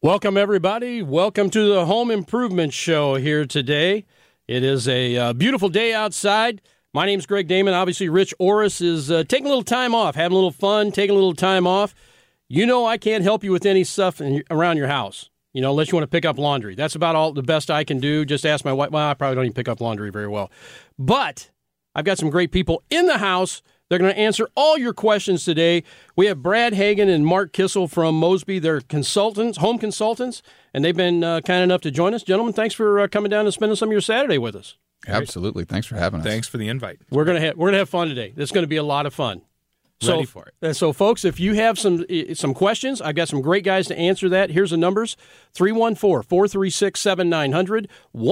Welcome, everybody. Welcome to the Home Improvement Show here today. It is a beautiful day outside. My name's Greg Damon. Obviously, Rich Orris is taking a little time off, having a little fun, taking a little time off. You know I can't help you with any stuff around your house, unless you want to pick up laundry. That's about the best I can do. Just ask my wife. Well, I probably don't even pick up laundry very well. But I've got some great people in the house. They're going to answer all your questions today. We have Brad Hagan and Mark Kissel from Mosby. They're consultants, home consultants, and they've been kind enough to join us. Gentlemen, thanks for coming down and spending some of your Saturday with us. Absolutely. Thanks for having us. Thanks for the invite. We're gonna have fun today. It's going to be a lot of fun. Ready for it. And so, folks, if you have some questions, I've got some great guys to answer that. Here's the numbers: 314-436-7900,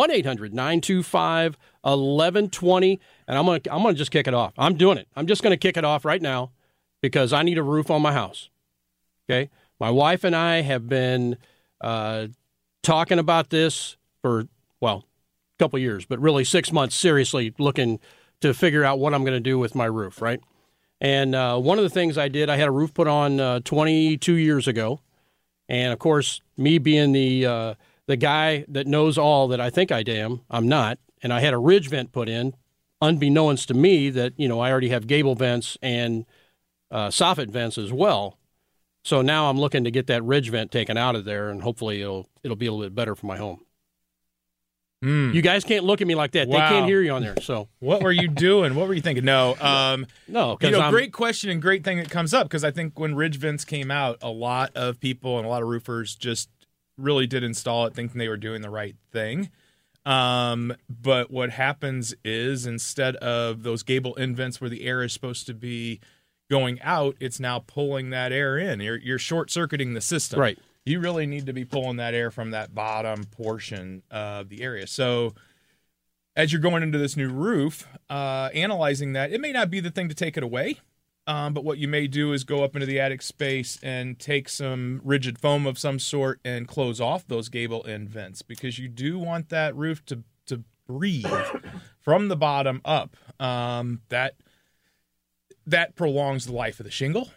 1-800-925-1120. And I'm gonna just kick it off. I'm doing it. I'm just gonna kick it off right now because I need a roof on my house. Okay, my wife and I have been talking about this for a couple of years, but really 6 months. Seriously, looking to figure out what I'm going to do with my roof. Right. And one of the things I did, I had a roof put on 22 years ago. And, of course, me being the guy that knows all that I think I am, I'm not. And I had a ridge vent put in, unbeknownst to me that, I already have gable vents and soffit vents as well. So now I'm looking to get that ridge vent taken out of there, and hopefully it'll be a little bit better for my home. You guys can't look at me like that. Wow. They can't hear you on there. So what were you doing? What were you thinking? No, great question and great thing that comes up, because I think when ridge vents came out, a lot of people and a lot of roofers just really did install it thinking they were doing the right thing. But what happens is, instead of those gable end vents where the air is supposed to be going out, it's now pulling that air in. You're short-circuiting the system. Right. You really need to be pulling that air from that bottom portion of the area. So as you're going into this new roof, analyzing that, it may not be the thing to take it away, but what you may do is go up into the attic space and take some rigid foam of some sort and close off those gable end vents, because you do want that roof to breathe from the bottom up. That prolongs the life of the shingle.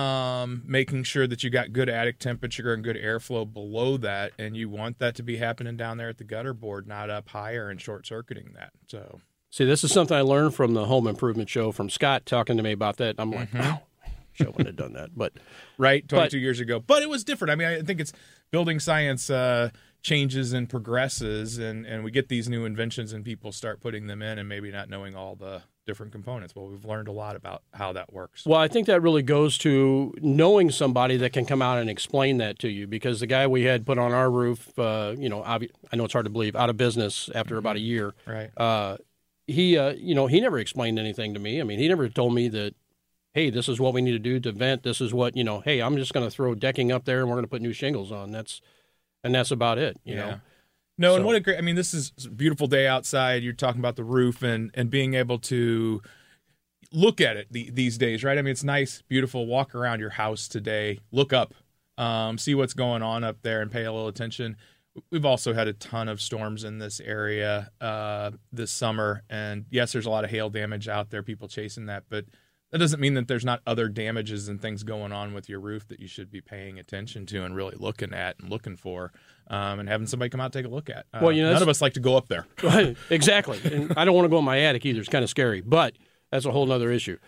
Making sure that you got good attic temperature and good airflow below that, and you want that to be happening down there at the gutter board, not up higher and short-circuiting that. So, see, this is something I learned from the Home Improvement Show from Scott talking to me about that. I'm like, wow, I wouldn't have done that, but 22 years ago. But it was different. I mean, I think it's building science changes and progresses, and we get these new inventions, and people start putting them in, and maybe not knowing all the different components. Well, we've learned a lot about how that works. Well, I think that really goes to knowing somebody that can come out and explain that to you, because the guy we had put on our roof, I know it's hard to believe, out of business after about a year. Right. He never explained anything to me. I mean, he never told me that, hey, this is what we need to do to vent. This is what, hey, I'm just going to throw decking up there and we're going to put new shingles on. That's about it, you know. No, and what a great, this is a beautiful day outside. You're talking about the roof and being able to look at it these days, right? I mean, it's nice, beautiful, walk around your house today, look up, see what's going on up there and pay a little attention. We've also had a ton of storms in this area this summer, and yes, there's a lot of hail damage out there, people chasing that, but that doesn't mean that there's not other damages and things going on with your roof that you should be paying attention to and really looking at and looking for, and having somebody come out and take a look at. None of us like to go up there. Exactly. And I don't want to go in my attic either. It's kind of scary, but that's a whole other issue.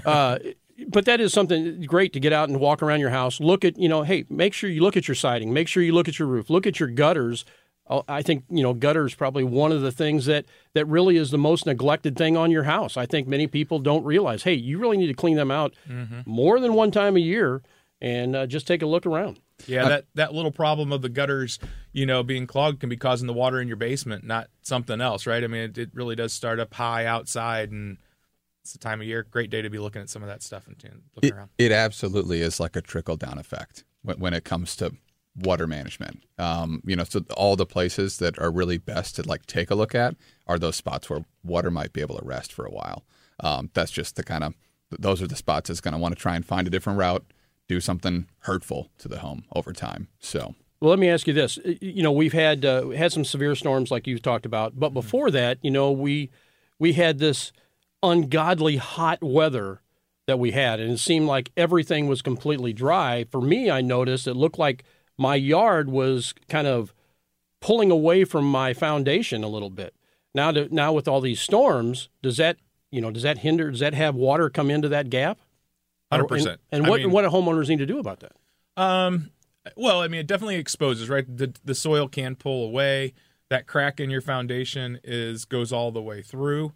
But that is something great to get out and walk around your house. Look at, hey, make sure you look at your siding. Make sure you look at your roof. Look at your gutters. I think, gutter is probably one of the things that really is the most neglected thing on your house. I think many people don't realize, hey, you really need to clean them out more than one time a year and just take a look around. Yeah, that little problem of the gutters, being clogged can be causing the water in your basement, not something else, right? I mean, it really does start up high outside, and it's the time of year, great day to be looking at some of that stuff and looking around. It absolutely is like a trickle-down effect when it comes to water management. So all the places that are really best to take a look at are those spots where water might be able to rest for a while. That's just those are the spots that's going to want to try and find a different route, do something hurtful to the home over time. So, well, let me ask you this. We've had some severe storms like you talked about, but before that, we had this ungodly hot weather that we had, and it seemed like everything was completely dry. For me, I noticed it looked like my yard was kind of pulling away from my foundation a little bit. Now with all these storms, does that hinder? Does that have water come into that gap? 100%. And what do homeowners need to do about that? Well, I mean, it definitely exposes, right? The soil can pull away. That crack in your foundation goes all the way through.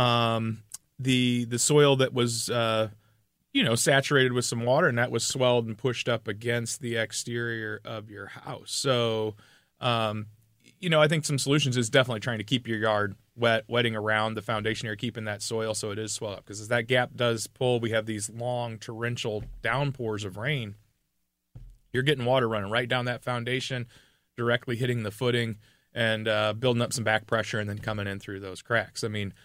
The soil that was saturated with some water, and that was swelled and pushed up against the exterior of your house. So, I think some solutions is definitely trying to keep your yard wetting around the foundation area, keeping that soil so it is swelled up. Because as that gap does pull, we have these long torrential downpours of rain. You're getting water running right down that foundation, directly hitting the footing and building up some back pressure and then coming in through those cracks. I mean,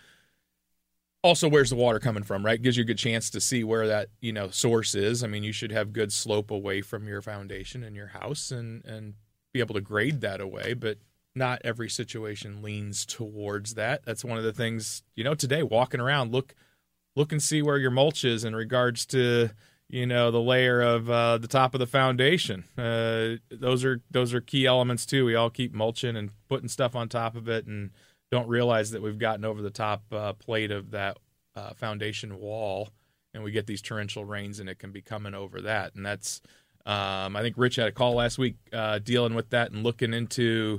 also, where's the water coming from, right? Gives you a good chance to see where that, source is. I mean, you should have good slope away from your foundation and your house and be able to grade that away, but not every situation leans towards that. That's one of the things, today, walking around, look and see where your mulch is in regards to, the layer of the top of the foundation. Those are key elements too. We all keep mulching and putting stuff on top of it and don't realize that we've gotten over the top plate of that foundation wall, and we get these torrential rains, and it can be coming over that. And that's, I think Rich had a call last week dealing with that and looking into,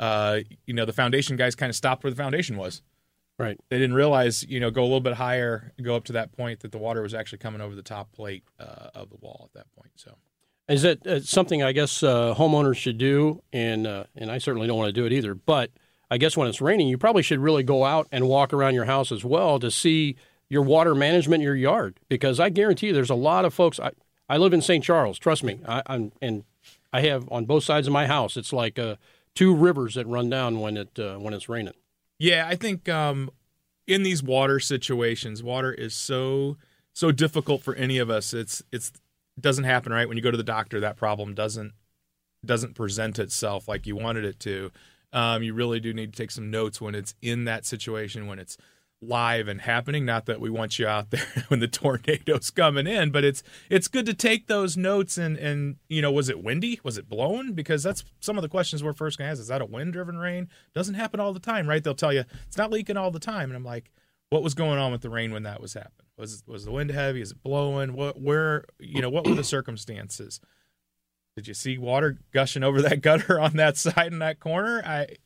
the foundation guys kind of stopped where the foundation was. Right. They didn't realize, go a little bit higher, go up to that point that the water was actually coming over the top plate of the wall at that point. So, is it something I guess homeowners should do? And I certainly don't want to do it either, but I guess when it's raining, you probably should really go out and walk around your house as well to see your water management in your yard, because I guarantee you there's a lot of folks. I live in St. Charles, trust me. I have on both sides of my house, it's like two rivers that run down when it's raining. Yeah, I think in these water situations, water is so difficult for any of us. It doesn't happen, right? When you go to the doctor, that problem doesn't present itself like you wanted it to. You really do need to take some notes when it's in that situation, when it's live and happening. Not that we want you out there when the tornado's coming in, but it's good to take those notes and was it windy? Was it blowing? Because that's some of the questions we're first going to ask. Is that a wind-driven rain? Doesn't happen all the time, right? They'll tell you it's not leaking all the time. And I'm like, what was going on with the rain when that was happening? Was the wind heavy? Is it blowing? What were the circumstances? Did you see water gushing over that gutter on that side in that corner?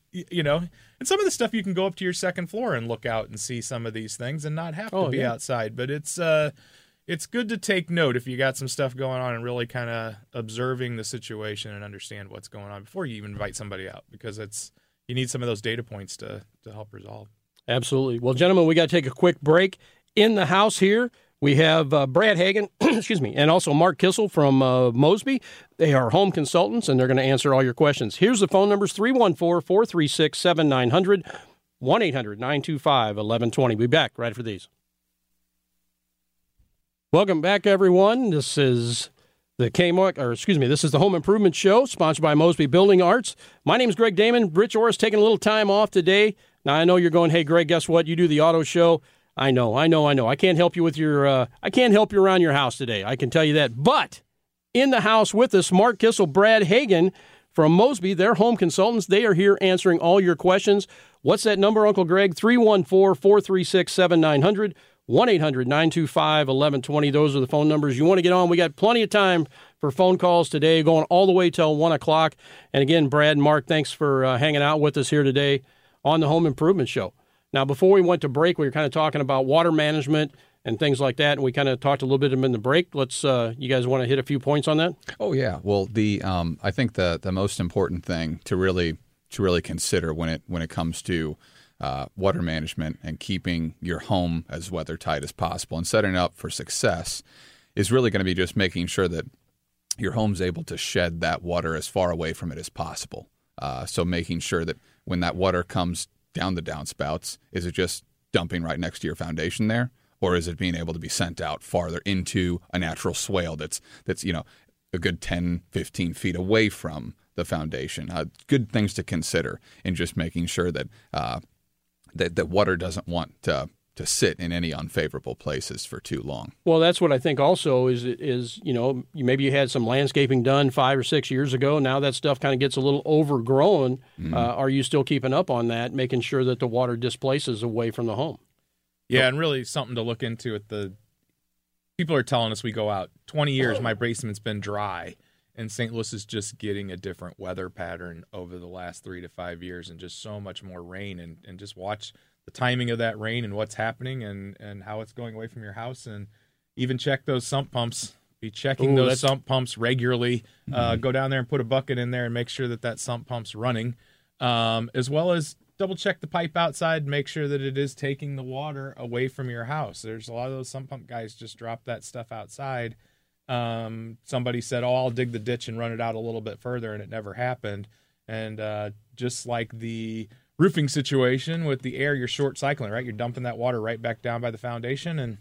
And some of the stuff you can go up to your second floor and look out and see some of these things and not have to be outside. But it's good to take note if you got some stuff going on and really kind of observing the situation and understand what's going on before you even invite somebody out, because you need some of those data points to help resolve. Absolutely. Well, gentlemen, we got to take a quick break. In the house here, we have Brad Hagan, and also Mark Kissel from Mosby. They are home consultants, and they're going to answer all your questions. Here's the phone numbers: 314-436-7900, 1-800-925-1120. We'll be back right after these. Welcome back, everyone. This is the this is the Home Improvement Show, sponsored by Mosby Building Arts. My name is Greg Damon. Rich Orris taking a little time off today. Now, I know you're going, hey, Greg, guess what? You do the auto show. I know. I can't help you with I can't help you around your house today. I can tell you that. But in the house with us, Mark Kissel, Brad Hagan from Mosby. They're home consultants. They are here answering all your questions. What's that number, Uncle Greg? 314-436-7900, 1-800-925-1120. Those are the phone numbers. You want to get on? We got plenty of time for phone calls today, going all the way till 1 o'clock. And again, Brad and Mark, thanks for hanging out with us here today on the Home Improvement Show. Now, before we went to break, we were kind of talking about water management and things like that, and we kind of talked a little bit in the break. Let's, you guys want to hit a few points on that? Oh yeah. Well, I think the most important thing to really consider when it comes to water management and keeping your home as weather tight as possible and setting up for success is really going to be just making sure that your home's able to shed that water as far away from it as possible. So making sure that when that water comes down the downspouts, is it just dumping right next to your foundation there, or is it being able to be sent out farther into a natural swale that's a good 10, 15 feet away from the foundation? Good things to consider in just making sure that that water doesn't want to to sit in any unfavorable places for too long. Well, that's what I think also is maybe you had some landscaping done 5 or 6 years ago. Now that stuff kind of gets a little overgrown. Are you still keeping up on that, making sure that the water displaces away from the home? Yeah, and really something to look into at the people are telling us we go out 20 years, my basement's been dry, and St. Louis is just getting a different weather pattern over the last 3 to 5 years and just so much more rain, and just watch the timing of that rain and what's happening and how it's going away from your house, and even check those sump pumps. Be checking those sump pumps regularly. Go down there and put a bucket in there and make sure that sump pump's running, as well as double check the pipe outside, make sure that it is taking the water away from your house. There's a lot of those sump pump guys just drop that stuff outside. Somebody said, I'll dig the ditch and run it out a little bit further, and it never happened. And just like the roofing situation with the air, you're short cycling, right? You're dumping that water right back down by the foundation and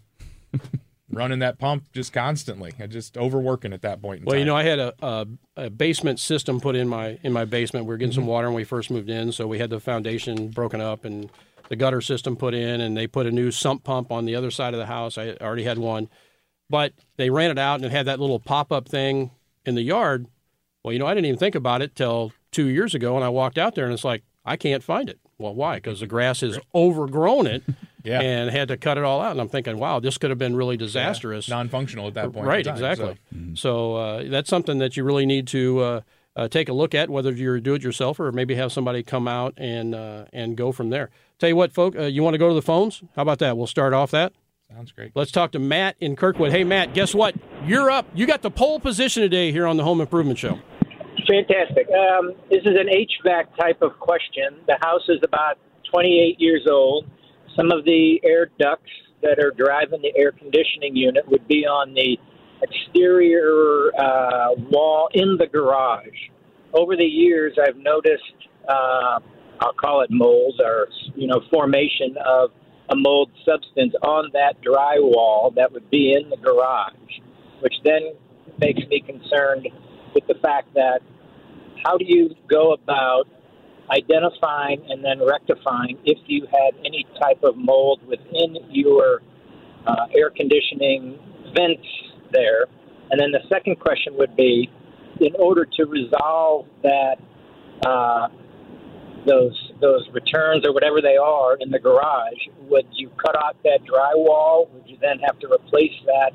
running that pump just constantly. Just overworking at that point in time. I had a basement system put in my basement. We were getting some water when we first moved in, so we had the foundation broken up and the gutter system put in, and they put a new sump pump on the other side of the house. I already had one. But they ran it out, and it had that little pop-up thing in the yard. Well, I didn't even think about it till 2 years ago, and I walked out there, and it's like, I can't find it. Well, why? Because the grass has overgrown it and had to cut it all out. And I'm thinking, wow, this could have been really disastrous. Yeah, non-functional at that point. Right, exactly. So that's something that you really need to take a look at, whether you're do-it-yourself or maybe have somebody come out and go from there. Tell you what, folks, you want to go to the phones? How about that? We'll start off that. Sounds great. Let's talk to Matt in Kirkwood. Hey, Matt, guess what? You're up. You got the pole position today here on the Home Improvement Show. Fantastic. This is an HVAC type of question. The house is about 28 years old. Some of the air ducts that are driving the air conditioning unit would be on the exterior wall in the garage. Over the years, I've noticed, I'll call it mold or, formation of a mold substance on that drywall that would be in the garage, which then makes me concerned with the fact that how do you go about identifying and then rectifying if you had any type of mold within your air conditioning vents there? And then the second question would be, in order to resolve that, those returns or whatever they are in the garage, would you cut out that drywall? Would you then have to replace that?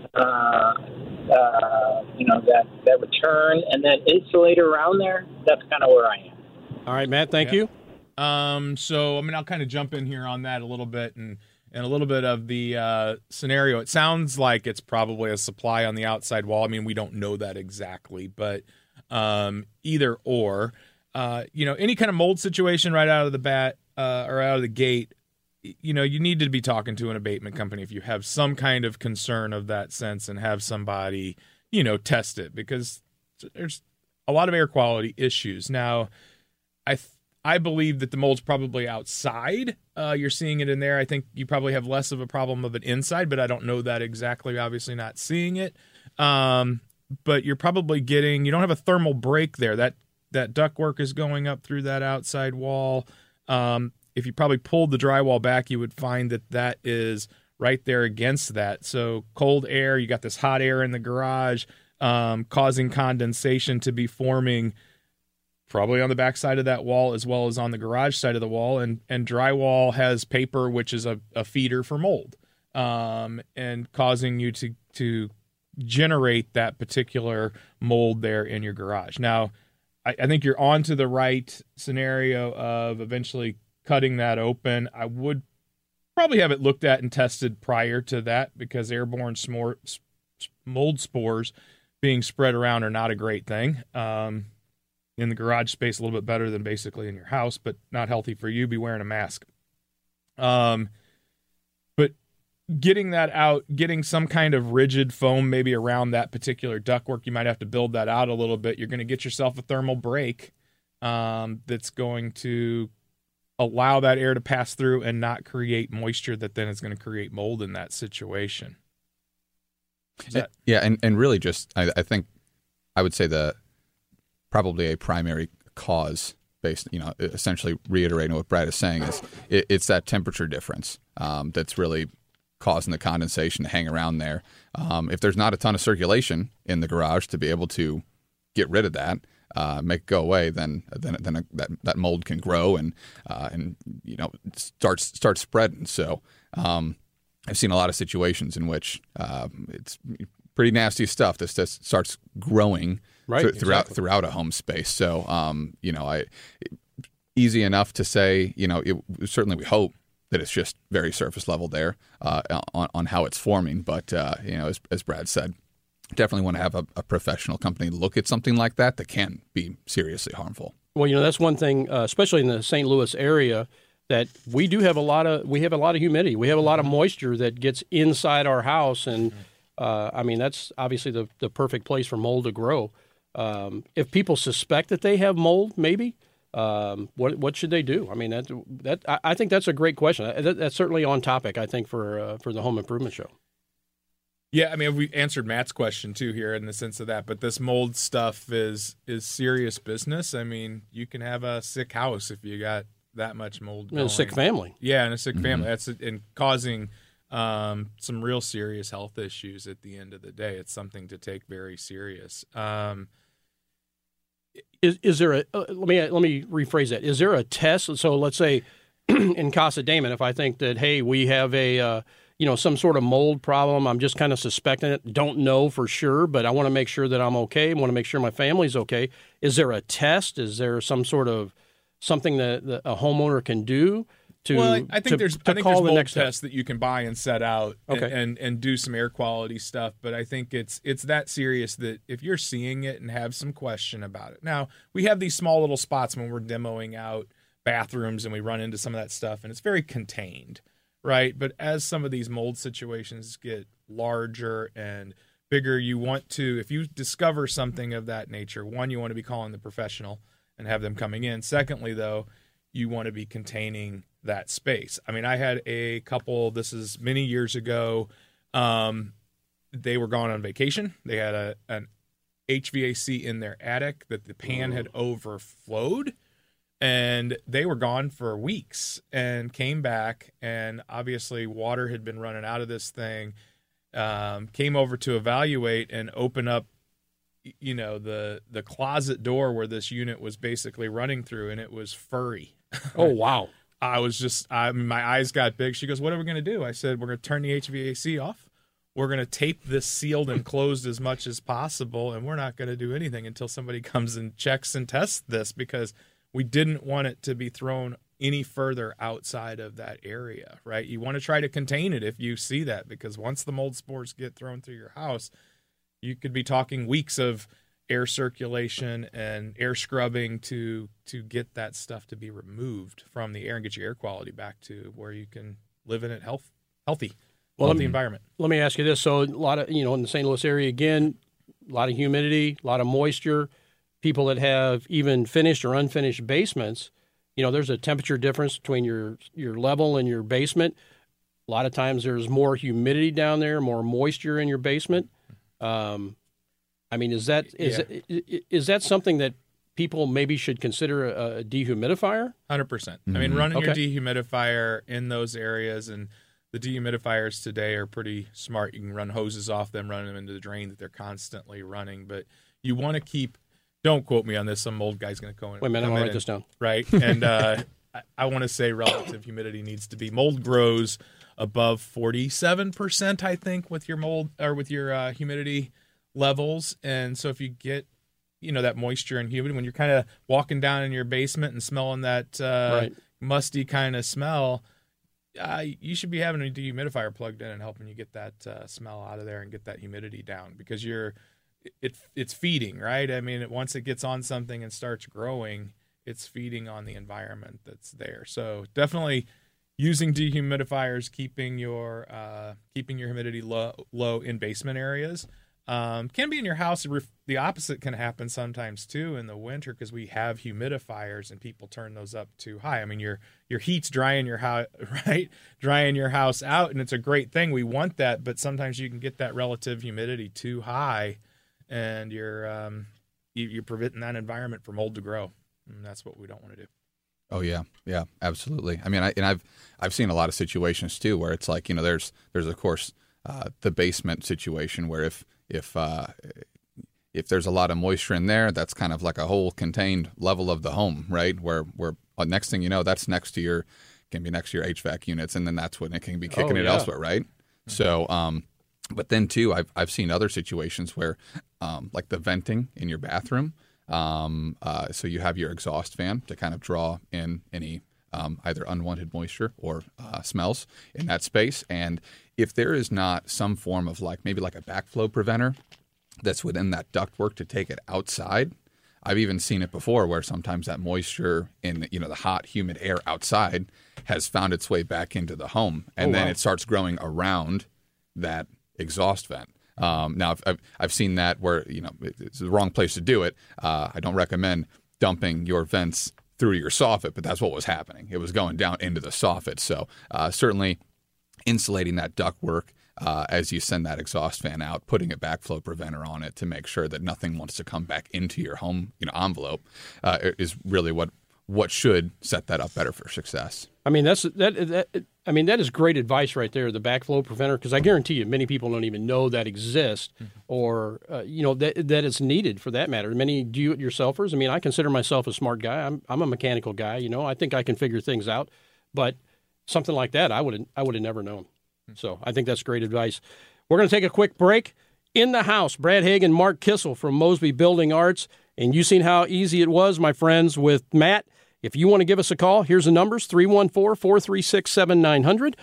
That return and then insulate around there? That's kind of where I am. All right, Matt, thank you. So, I'll kind of jump in here on that a little bit and a little bit of the scenario. It sounds like it's probably a supply on the outside wall. We don't know that exactly, but either or, any kind of mold situation right out of the bat or out of the gate, you need to be talking to an abatement company if you have some kind of concern of that sense and have somebody, test it, because there's a lot of air quality issues. Now, I believe that the mold's probably outside. You're seeing it in there. I think you probably have less of a problem of it inside, but I don't know that exactly, obviously not seeing it. But you're probably you don't have a thermal break there. That ductwork is going up through that outside wall. If you probably pulled the drywall back, you would find that is right there against that. So cold air, you got this hot air in the garage, causing condensation to be forming probably on the back side of that wall as well as on the garage side of the wall. And drywall has paper, which is a feeder for mold, and causing you to generate that particular mold there in your garage. Now, I think you're on to the right scenario of eventually cutting that open. I would probably have it looked at and tested prior to that, because airborne mold spores being spread around are not a great thing. In the garage space, a little bit better than basically in your house, but not healthy for you. Be wearing a mask. But getting that out, getting some kind of rigid foam maybe around that particular ductwork, you might have to build that out a little bit. You're going to get yourself a thermal break that's going to allow that air to pass through and not create moisture that then is going to create mold in that situation. And really just, I think I would say probably a primary cause based, essentially reiterating what Brad is saying, is it's that temperature difference that's really causing the condensation to hang around there. If there's not a ton of circulation in the garage to be able to get rid of that, make it go away, then that mold can grow and start spreading. So I've seen a lot of situations in which it's pretty nasty stuff that starts growing throughout a home space. So easy enough to say, certainly we hope that it's just very surface level there on how it's forming. But, as Brad said, definitely want to have a professional company look at something like that can be seriously harmful. Well, that's one thing, especially in the St. Louis area, that we have a lot of humidity. We have a lot of moisture that gets inside our house. And, that's obviously the perfect place for mold to grow. If people suspect that they have mold, maybe, what should they do? I mean, I think that's a great question. That's certainly on topic, I think, for the Home Improvement Show. Yeah, I mean, we answered Matt's question too here in the sense of that, but this mold stuff is serious business. I mean, you can have a sick house if you got that much mold going. A sick family. Yeah, and a sick family. That's and causing some real serious health issues at the end of the day. It's something to take very serious. Is there a let me rephrase that. Is there a test? So let's say in Casa Damon, if I think that, hey, we have a some sort of mold problem, I'm just kind of suspecting it, don't know for sure, but I want to make sure that I'm okay. I want to make sure my family's okay. Is there a test? Is there some sort of something that a homeowner can do to? Well, I think there's mold tests that you can buy and set out okay. and do some air quality stuff. But I think it's that serious that if you're seeing it and have some question about it. Now, we have these small little spots when we're demoing out bathrooms and we run into some of that stuff, and it's very contained, right? But as some of these mold situations get larger and bigger, you want to, if you discover something of that nature, one, you want to be calling the professional and have them coming in. Secondly, though, you want to be containing that space. I mean, I had a couple, this is many years ago, they were gone on vacation. They had an HVAC in their attic that the pan had overflowed, and they were gone for weeks and came back, and obviously water had been running out of this thing, came over to evaluate and open up the closet door where this unit was basically running through, and it was furry. Oh, wow. My eyes got big. She goes, "What are we going to do?" I said, "We're going to turn the HVAC off. We're going to tape this sealed and closed as much as possible, and we're not going to do anything until somebody comes and checks and tests this, because we didn't want it to be thrown any further outside of that area," right? You want to try to contain it if you see that, because once the mold spores get thrown through your house, you could be talking weeks of air circulation and air scrubbing to get that stuff to be removed from the air and get your air quality back to where you can live in it healthy environment. Let me ask you this. So a lot of, in the St. Louis area, again, a lot of humidity, a lot of moisture, people that have even finished or unfinished basements, there's a temperature difference between your level and your basement. A lot of times there's more humidity down there, more moisture in your basement. Is that something that people maybe should consider a dehumidifier? 100%. I mean, running your dehumidifier in those areas, and the dehumidifiers today are pretty smart. You can run hoses off them, run them into the drain that they're constantly running. But you want to keep, don't quote me on this, some old guy's going to go in. Wait a minute, I'm going to write this down. Right. And I want to say relative humidity needs to be, mold grows above 47%, I think, with your mold or with your humidity levels. And so if you get that moisture and humidity when you're kind of walking down in your basement and smelling that musty kind of smell, you should be having a dehumidifier plugged in and helping you get that smell out of there and get that humidity down, because it's feeding, right? I mean, once it gets on something and starts growing, it's feeding on the environment that's there. So definitely using dehumidifiers, keeping your humidity low in basement areas. Can be in your house. The opposite can happen sometimes too in the winter, because we have humidifiers and people turn those up too high. I mean, your heat's drying your house, right? Drying your house out, and it's a great thing. We want that, but sometimes you can get that relative humidity too high, and you're preventing that environment for mold to grow. And that's what we don't want to do. Oh yeah, absolutely. I mean, I've seen a lot of situations too where it's like, there's of course the basement situation where if there's a lot of moisture in there, that's kind of like a whole contained level of the home, right? Where next thing you know, that's can be next to your HVAC units, and then that's when it can be kicking it elsewhere, right? Mm-hmm. So, but then too, I've seen other situations where, like the venting in your bathroom. So you have your exhaust fan to kind of draw in any either unwanted moisture or smells in that space. And if there is not some form of maybe like a backflow preventer that's within that ductwork to take it outside, I've even seen it before where sometimes that moisture in the hot, humid air outside has found its way back into the home, and then it starts growing around that exhaust vent. Now, I've seen that where it's the wrong place to do it. I don't recommend dumping your vents through your soffit, but that's what was happening. It was going down into the soffit. So certainly insulating that ductwork as you send that exhaust fan out, putting a backflow preventer on it to make sure that nothing wants to come back into your home envelope is really what should set that up better for success. I mean, that is great advice right there, the backflow preventer, because I guarantee you many people don't even know that exists or, that it's needed for that matter. Many do-it-yourselfers. I mean, I consider myself a smart guy. I'm a mechanical guy. I think I can figure things out. But something like that, I would have never known. So I think that's great advice. We're going to take a quick break. In the house, Brad Hagan, Mark Kissel from Mosby Building Arts. And you've seen how easy it was, my friends, with Matt. If you want to give us a call, here's the numbers, 314-436-7900,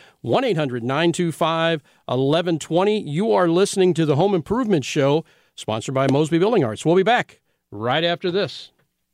1-800-925-1120. You are listening to the Home Improvement Show, sponsored by Mosby Building Arts. We'll be back right after this.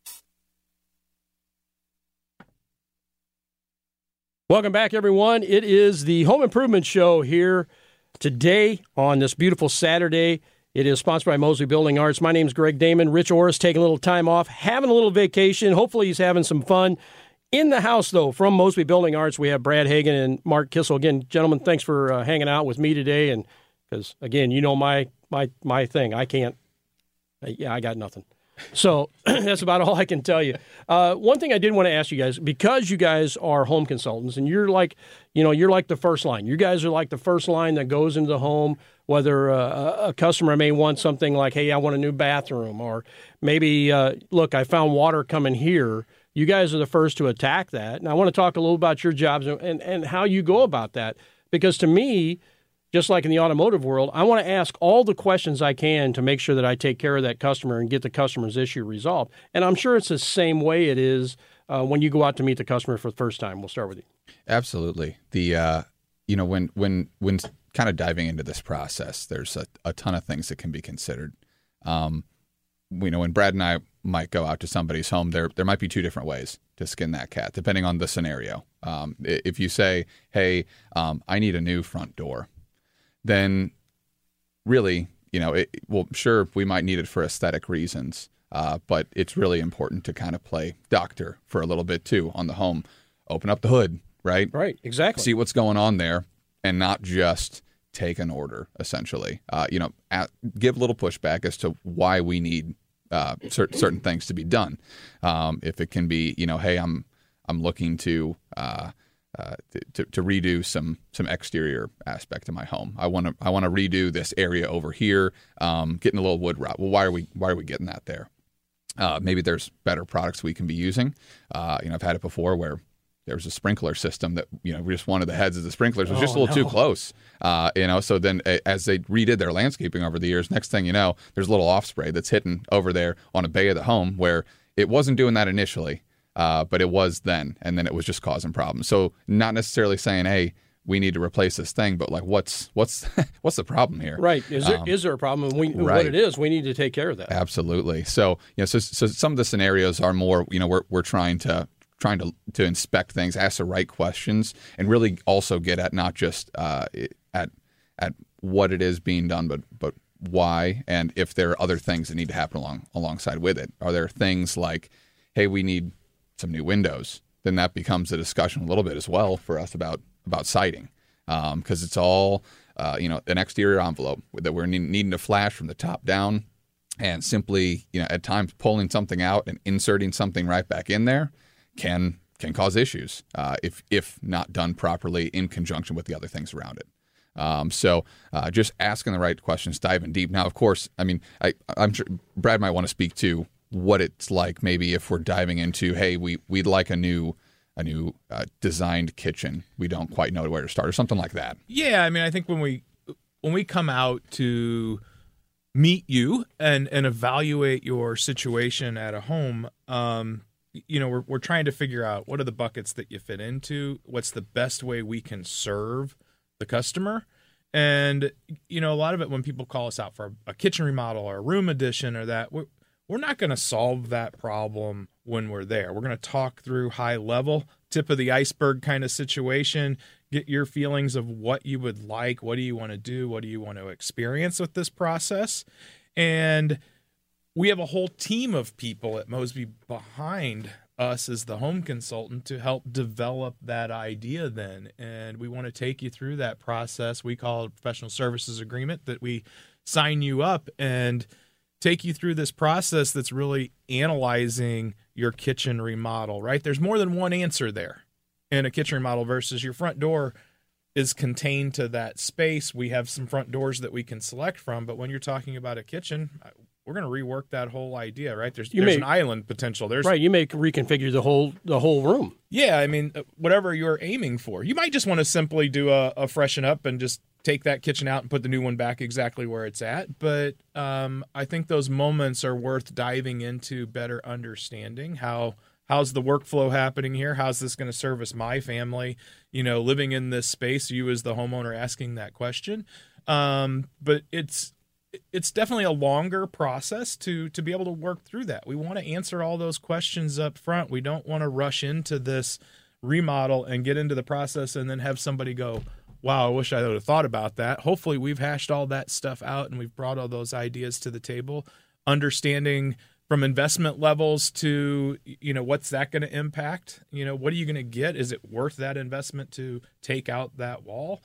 Welcome back, everyone. It is the Home Improvement Show here today on this beautiful Saturday. It is sponsored by Mosby Building Arts. My name's Greg Damon. Rich Orris taking a little time off, having a little vacation. Hopefully he's having some fun. In the house, though, from Mosby Building Arts, we have Brad Hagan and Mark Kissel. Again, gentlemen, thanks for hanging out with me today. And because, again, my thing. I can't. I got nothing. So that's about all I can tell you. One thing I did want to ask you guys, because you guys are home consultants and you're like the first line. You guys are like the first line that goes into the home, whether a customer may want something like, hey, I want a new bathroom, or maybe, look, I found water coming here. You guys are the first to attack that. And I want to talk a little about your jobs and how you go about that. Because to me, just like in the automotive world, I want to ask all the questions I can to make sure that I take care of that customer and get the customer's issue resolved. And I'm sure it's the same way it is when you go out to meet the customer for the first time. We'll start with you. Absolutely. The when kind of diving into this process, there's a ton of things that can be considered. When Brad and I might go out to somebody's home, there might be two different ways to skin that cat, depending on the scenario. If you say, hey, I need a new front door, then really, sure, we might need it for aesthetic reasons, but it's really important to kind of play doctor for a little bit too on the home. Open up the hood, right? Right, exactly. See what's going on there and not just take an order, essentially. Give a little pushback as to why we need certain things to be done. If it can be, hey, I'm looking to redo some exterior aspect of my home. I want to redo this area over here. Getting a little wood rot. Well, why are we getting that there? Maybe there's better products we can be using. I've had it before where there was a sprinkler system that we just wanted the heads of the sprinklers was just a little too close. So then as they redid their landscaping over the years, next thing you know, there's a little off spray that's hitting over there on a bay of the home where it wasn't doing that initially. But it was then, and then it was just causing problems. So not necessarily saying, hey, we need to replace this thing, but like, what's the problem here? Right. Is there a problem? And right. What it is, we need to take care of that. Absolutely. So, so some of the scenarios are more, we're trying to inspect things, ask the right questions, and really also get at not just at what it is being done, but why, and if there are other things that need to happen alongside with it. Are there things like, hey, we need some new windows? Then that becomes a discussion a little bit as well for us about siding, because it's all an exterior envelope that we're needing to flash from the top down. And simply, at times pulling something out and inserting something right back in there can cause issues if not done properly in conjunction with the other things around it. So just asking the right questions, diving deep. Now, of course, I mean, I'm sure Brad might want to speak to what it's like maybe if we're diving into, hey, we'd like a new designed kitchen. We don't quite know where to start or something like that. Yeah, I mean, I think when we come out to meet you and evaluate your situation at a home, we're trying to figure out what are the buckets that you fit into, what's the best way we can serve the customer. And, a lot of it when people call us out for a kitchen remodel or a room addition or that, we're not going to solve that problem when we're there. We're going to talk through high level, tip of the iceberg kind of situation, get your feelings of what you would like, what do you want to do, what do you want to experience with this process. And we have a whole team of people at Mosby behind us as the home consultant to help develop that idea then. And we want to take you through that process. We call it a professional services agreement, that we sign you up and take you through this process that's really analyzing your kitchen remodel, right? There's more than one answer there in a kitchen remodel versus your front door is contained to that space. We have some front doors that we can select from, but when you're talking about a kitchen, we're going to rework that whole idea, right? There's an island potential. Right, you may reconfigure the whole room. Yeah, I mean, whatever you're aiming for. You might just want to simply do a freshen up and just take that kitchen out and put the new one back exactly where it's at. But I think those moments are worth diving into better understanding how's the workflow happening here? How's this going to service my family? Living in this space, you as the homeowner asking that question. But it's definitely a longer process to be able to work through that. We want to answer all those questions up front. We don't want to rush into this remodel and get into the process and then have somebody go, wow, I wish I would have thought about that. Hopefully we've hashed all that stuff out and we've brought all those ideas to the table, understanding from investment levels to, what's that going to impact? What are you going to get? Is it worth that investment to take out that wall?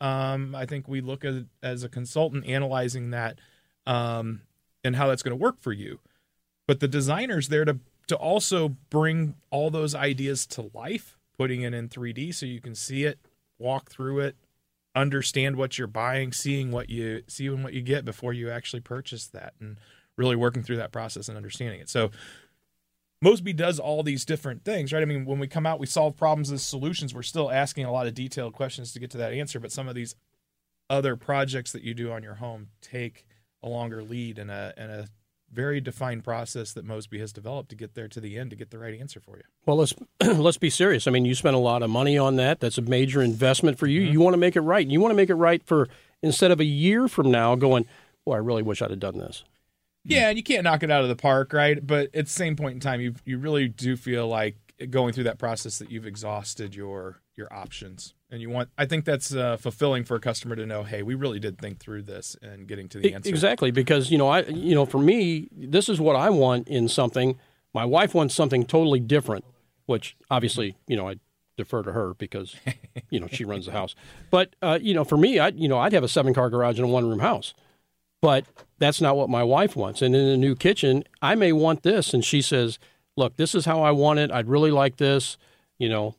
I think we look at it as a consultant analyzing that and how that's going to work for you. But the designer's there to also bring all those ideas to life, putting it in 3D so you can see it, walk through it, understand what you're buying, seeing what you get before you actually purchase that, and really working through that process and understanding it. So Mosby does all these different things, right? I mean, when we come out, we solve problems as solutions. We're still asking a lot of detailed questions to get to that answer, but some of these other projects that you do on your home take a longer lead and a very defined process that Mosby has developed to get there to the end to get the right answer for you. Well, let's be serious. I mean, you spent a lot of money on that. That's a major investment for you. Mm-hmm. You want to make it right. You want to make it right for instead of a year from now going, boy, I really wish I'd have done this. Yeah, and you can't knock it out of the park, right? But at the same point in time, you really do feel like going through that process that you've exhausted your options. And I think that's fulfilling for a customer to know, hey, we really did think through this and getting to the answer. Exactly, because for me, this is what I want in something. My wife wants something totally different, which obviously, I defer to her because, she runs the house. But for me, I'd have a 7-car garage and a 1-room house. But that's not what my wife wants. And in a new kitchen, I may want this, and she says, "Look, this is how I want it. I'd really like this." And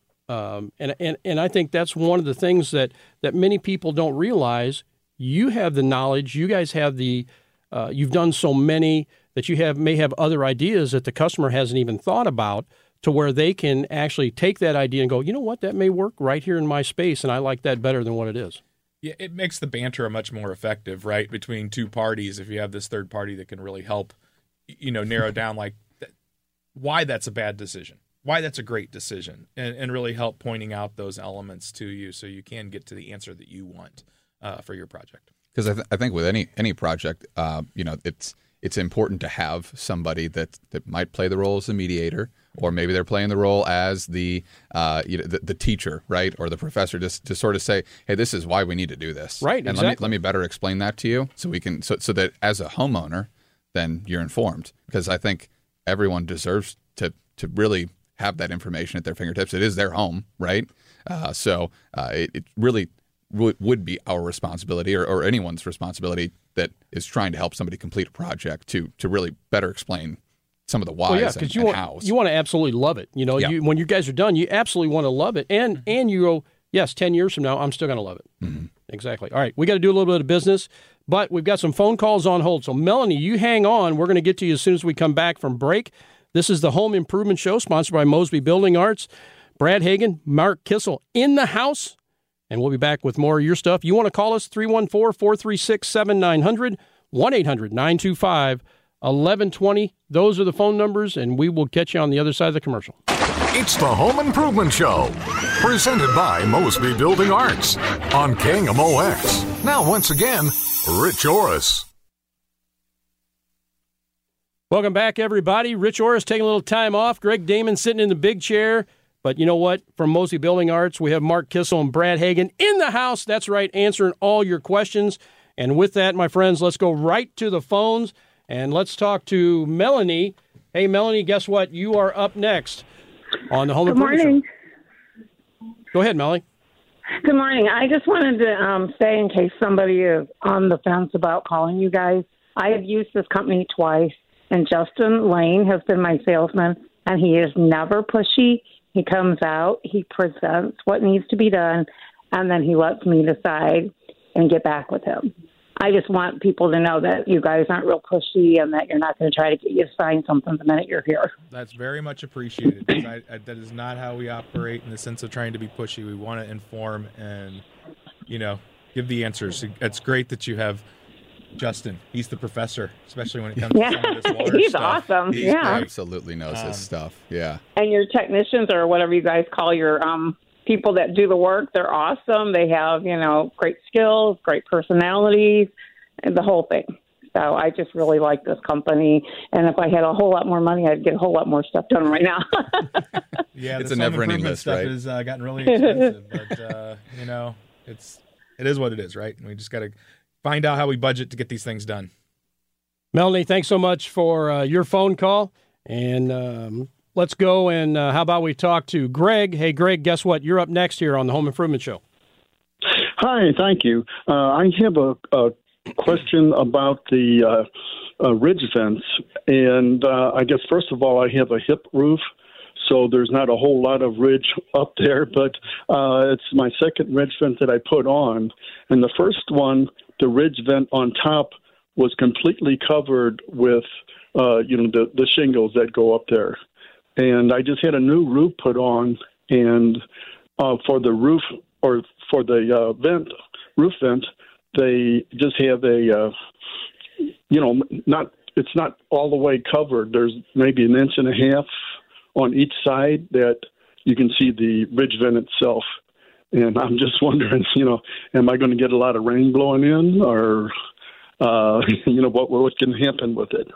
I think that's one of the things that many people don't realize. You have the knowledge. You guys have you've done so many that you may have other ideas that the customer hasn't even thought about, to where they can actually take that idea and go, you know what, that may work right here in my space, and I like that better than what it is. Yeah, it makes the banter much more effective, right, between two parties if you have this third party that can really help, narrow down why that's a bad decision, why that's a great decision, and really help pointing out those elements to you so you can get to the answer that you want for your project. Because I think with any project, it's important to have somebody that might play the role as a mediator, or maybe they're playing the role as the teacher, right, or the professor, just to sort of say, hey, this is why we need to do this, right? And exactly. let me better explain that to you, so we can so that as a homeowner, then you're informed, because I think everyone deserves to really have that information at their fingertips. It is their home, right? So it really would be our responsibility or anyone's responsibility that is trying to help somebody complete a project to really better explain some of the whys and hows. You want to absolutely love it. When you guys are done, you absolutely want to love it. And you go, yes, 10 years from now, I'm still going to love it. Mm-hmm. Exactly. All right, we got to do a little bit of business, but we've got some phone calls on hold. So, Melanie, you hang on. We're going to get to you as soon as we come back from break. This is the Home Improvement Show, sponsored by Mosby Building Arts. Brad Hagan, Mark Kissel in the house, and we'll be back with more of your stuff. You want to call us, 314-436-7900, 1-800-925-1120. Those are the phone numbers, and we will catch you on the other side of the commercial. It's the Home Improvement Show, presented by Mosby Building Arts on KMOX. Now, once again, Rich Orris. Welcome back, everybody. Rich Orris taking a little time off. Greg Damon sitting in the big chair. But you know what? From Mosby Building Arts, we have Mark Kissel and Brad Hagan in the house. That's right, answering all your questions. And with that, my friends, let's go right to the phones, and let's talk to Melanie. Hey, Melanie, guess what? You are up next on the Home Improvement Show. Go ahead, Melanie. Good morning. I just wanted to say, in case somebody is on the fence about calling you guys, I have used this company twice, and Justin Lane has been my salesman, and he is never pushy. He comes out, he presents what needs to be done, and then he lets me decide and get back with him. I just want people to know that you guys aren't real pushy and that you're not going to try to get you to sign something the minute you're here. That's very much appreciated. That is not how we operate in the sense of trying to be pushy. We want to inform and, give the answers. It's great that you have Justin. He's the professor, especially when it comes to some of this water He's stuff. Awesome. He absolutely knows his stuff. Yeah. And your technicians, or whatever you guys call your people that do the work, they're awesome. They have, great skills, great personalities, and the whole thing. So I just really like this company. And if I had a whole lot more money, I'd get a whole lot more stuff done right now. Yeah, it's a never-ending list, stuff right? has gotten really expensive, but it is what it is, right? We just got to find out how we budget to get these things done. Melanie, thanks so much for your phone call. And let's go and how about we talk to Greg? Hey, Greg, guess what? You're up next here on the Home Improvement Show. Hi, thank you. I have a question about the ridge vents. And I guess, first of all, I have a hip roof, so there's not a whole lot of ridge up there. But it's my second ridge vent that I put on. And the first one, the ridge vent on top, was completely covered with, the shingles that go up there. And I just had a new roof put on, and for the roof, or for the roof vent, they just have a, it's not all the way covered. There's maybe 1.5 inches on each side that you can see the ridge vent itself. And I'm just wondering, am I going to get a lot of rain blowing in, or, what can happen with it?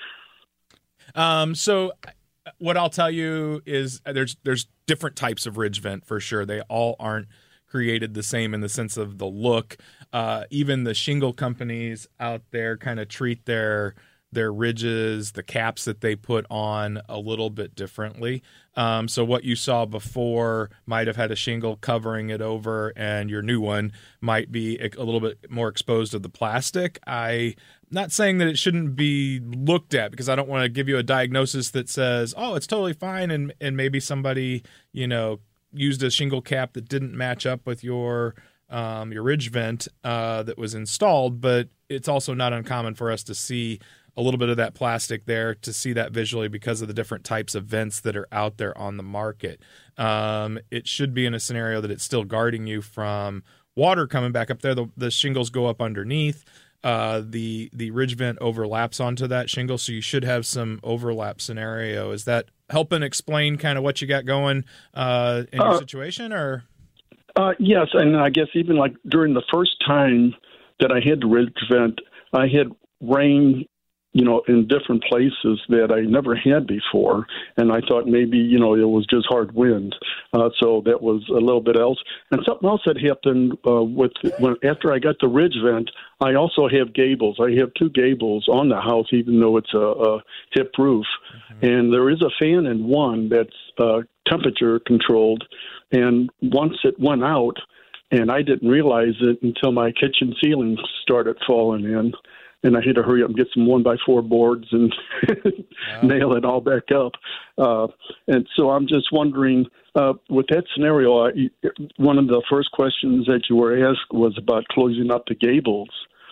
So what I'll tell you is there's different types of ridge vent for sure. They all aren't created the same in the sense of the look. Even the shingle companies out there kind of treat their ridges, the caps that they put on, a little bit differently. So what you saw before might have had a shingle covering it over, and your new one might be a little bit more exposed to the plastic. I'm not saying that it shouldn't be looked at, because I don't want to give you a diagnosis that says, oh, it's totally fine, and maybe somebody, used a shingle cap that didn't match up with your ridge vent that was installed. But it's also not uncommon for us to see a little bit of that plastic there, to see that visually because of the different types of vents that are out there on the market. It should be in a scenario that it's still guarding you from water coming back up there. The shingles go up underneath. The ridge vent overlaps onto that shingle, so you should have some overlap scenario. Is that helping explain kind of what you got going in your situation, or? Yes, and I guess even like during the first time that I had the ridge vent, I had rain, in different places that I never had before, and I thought maybe, it was just hard wind. So that was a little bit else. And something else that happened after I got the ridge vent, I also have gables. I have 2 gables on the house, even though it's a hip roof. Mm-hmm. And there is a fan in one that's temperature controlled. And once it went out, and I didn't realize it until my kitchen ceiling started falling in. And I had to hurry up and get some 1x4 boards and nail it all back up. And so I'm just wondering, with that scenario, one of the first questions that you were asked was about closing up the gables.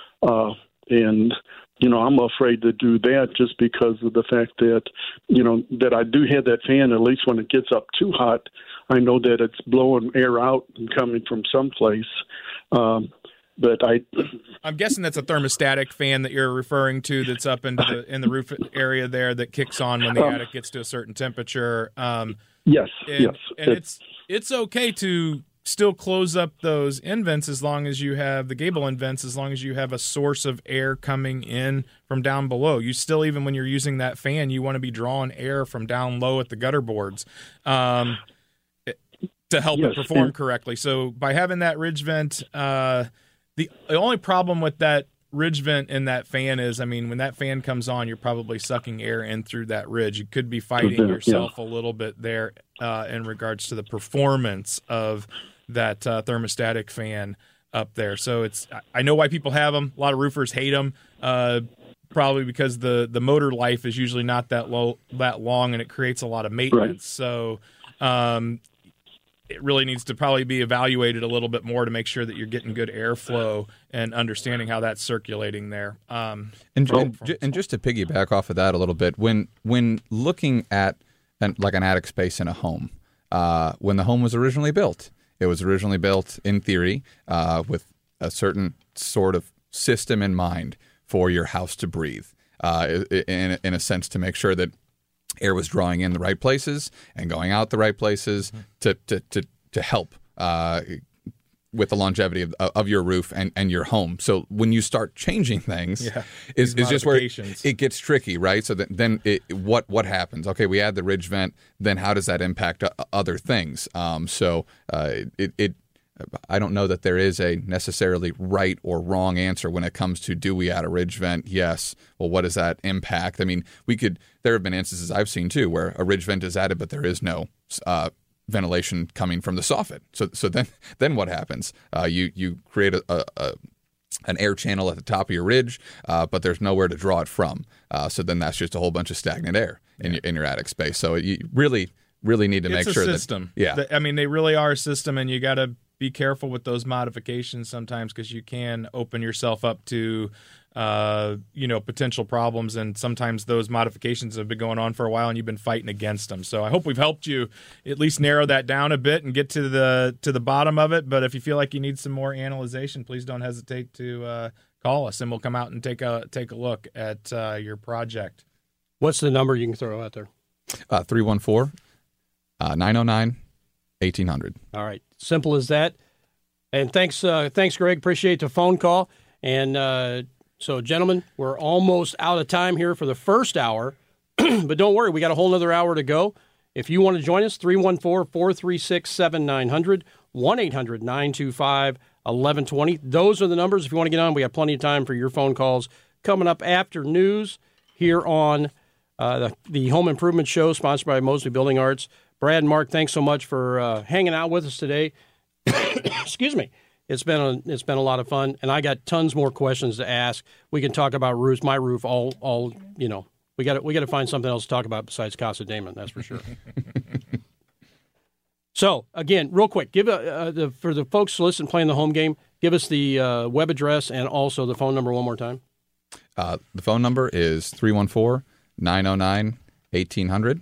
And, I'm afraid to do that just because of the fact that, that I do have that fan, at least when it gets up too hot, I know that it's blowing air out and coming from someplace. But I'm guessing that's a thermostatic fan that you're referring to that's up in the roof area there that kicks on when the attic gets to a certain temperature. Yes. And it's okay to still close up those invents as long as you have the gable invents, as long as you have a source of air coming in from down below. You still, even when you're using that fan, you want to be drawing air from down low at the gutter boards. To help it perform correctly. So by having that ridge vent, the only problem with that ridge vent in that fan is, when that fan comes on, you're probably sucking air in through that ridge. You could be fighting yourself a little bit there in regards to the performance of that thermostatic fan up there. So I know why people have them. A lot of roofers hate them, probably because the motor life is usually not that long, and it creates a lot of maintenance. Right. So it really needs to probably be evaluated a little bit more to make sure that you're getting good airflow and understanding how that's circulating there. And just to piggyback off of that a little bit, when looking at an attic space in a home, when the home was originally built, it was originally built in theory with a certain sort of system in mind for your house to breathe, in a sense, to make sure that air was drawing in the right places and going out the right places to help with the longevity of your roof and your home. So when you start changing things, is just where it gets tricky, right? So then what happens? Okay, we add the ridge vent. Then how does that impact other things? I don't know that there is a necessarily right or wrong answer when it comes to, do we add a ridge vent? Yes. Well, what does that impact? There have been instances I've seen too where a ridge vent is added, but there is no ventilation coming from the soffit. So then what happens? You create an air channel at the top of your ridge, but there's nowhere to draw it from. So then that's just a whole bunch of stagnant air in your attic space. So you really need to make sure system. That they really are a system, and you got to be careful with those modifications sometimes, because you can open yourself up to potential problems, and sometimes those modifications have been going on for a while and you've been fighting against them. So I hope we've helped you at least narrow that down a bit and get to the bottom of it. But if you feel like you need some more analyzation, please don't hesitate to call us, and we'll come out and take a look at your project. What's the number you can throw out there? 314-909-1800. All right. Simple as that. And thanks, Greg. Appreciate the phone call. And so, gentlemen, we're almost out of time here for the first hour. But don't worry, we got a whole other hour to go. If you want to join us, 314-436-7900, 1-800-925-1120. Those are the numbers. If you want to get on, we have plenty of time for your phone calls coming up after news here on the Home Improvement Show, sponsored by Mosby Building Arts. Brad and Mark, thanks so much for hanging out with us today. Excuse me. It's been a lot of fun, and I got tons more questions to ask. We can talk about roofs, my roof, all we got to find something else to talk about besides Casa Damon, that's for sure. So again, real quick, give for the folks listening playing the home game, give us the web address and also the phone number one more time. The phone number is 314-909-1800.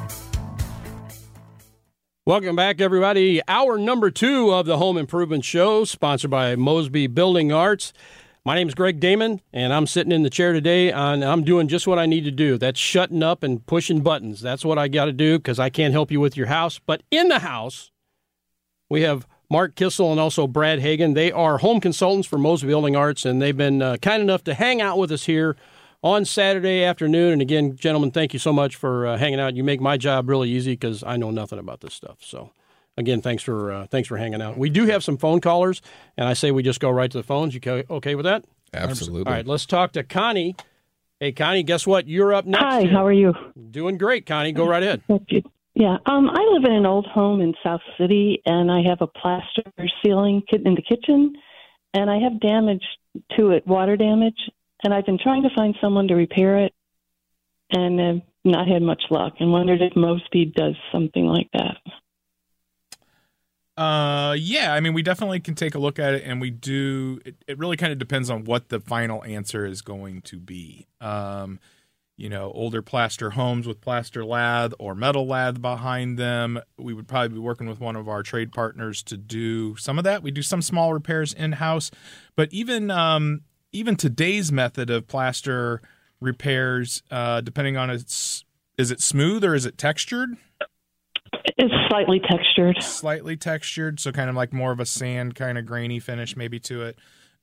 Welcome back, everybody. Hour number 2 of the Home Improvement Show, sponsored by Mosby Building Arts. My name is Greg Damon, and I'm sitting in the chair today, and I'm doing just what I need to do. That's shutting up and pushing buttons. That's what I got to do, because I can't help you with your house. But in the house, we have Mark Kissel and also Brad Hagan. They are home consultants for Mosby Building Arts, and they've been kind enough to hang out with us here on Saturday afternoon. And again, gentlemen, thank you so much for hanging out. You make my job really easy, because I know nothing about this stuff. So again, thanks for hanging out. We do have some phone callers, and I say we just go right to the phones. You okay with that? Absolutely. All right, let's talk to Connie. Hey, Connie, guess what? You're up next. Hi, how are you? Doing great, Connie. Go right ahead. Yeah, I live in an old home in South City, and I have a plaster ceiling in the kitchen, and I have damage to it, water damage, and I've been trying to find someone to repair it, and have not had much luck, and wondered if Mosby does something like that. Yeah, I mean, we definitely can take a look at it, and we do. It really kind of depends on what the final answer is going to be. Older plaster homes with plaster lath or metal lath behind them, we would probably be working with one of our trade partners to do some of that. We do some small repairs in-house, but even today's method of plaster repairs, depending on is it smooth or is it textured? It's slightly textured. Slightly textured, so kind of like more of a sand kind of grainy finish maybe to it.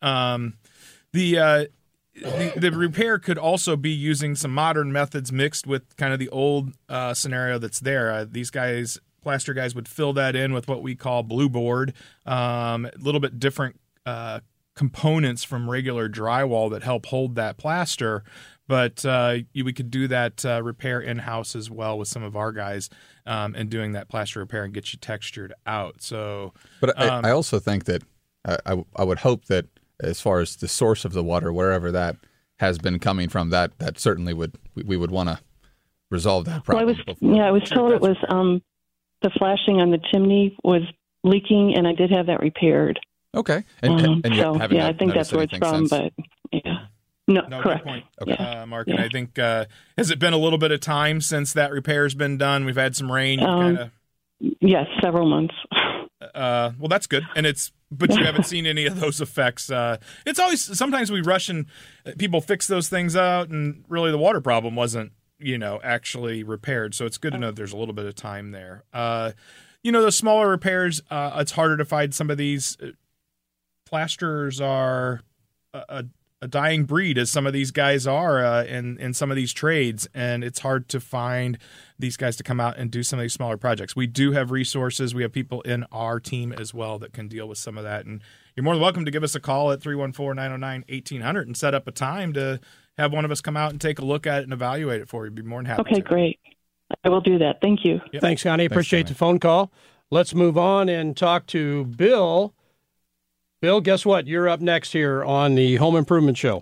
The repair could also be using some modern methods mixed with kind of the old scenario that's there. These guys, plaster guys, would fill that in with what we call blue board, a little bit different components from regular drywall that help hold that plaster. But we could do that repair in-house as well with some of our guys and doing that plaster repair and get you textured out. So, but I also think that I would hope that as far as the source of the water, wherever that has been coming from, that certainly we would want to resolve that problem. Well, I was told it was the flashing on the chimney was leaking, and I did have that repaired. Okay, and I think that's where it's from. But yeah. No, correct. Good point. Okay. Mark, and I think, has it been a little bit of time since that repair's been done? We've had some rain. Yes, several months. Well, that's good. But you haven't seen any of those effects. It's always, sometimes we rush and people fix those things out, and really the water problem wasn't, actually repaired. So it's good to know that there's a little bit of time there. Those smaller repairs, it's harder to find some of these. Plasterers are a dying breed, as some of these guys are in some of these trades, and it's hard to find these guys to come out and do some of these smaller projects. We do have resources. We have people in our team as well that can deal with some of that, and you're more than welcome to give us a call at 314-909-1800 and set up a time to have one of us come out and take a look at it and evaluate it for you. Be more than happy to. Okay, great. I will do that. Thank you. Yep. Thanks, Connie. Appreciate the phone call. Let's move on and talk to Bill. Bill, guess what? You're up next here on the Home Improvement Show.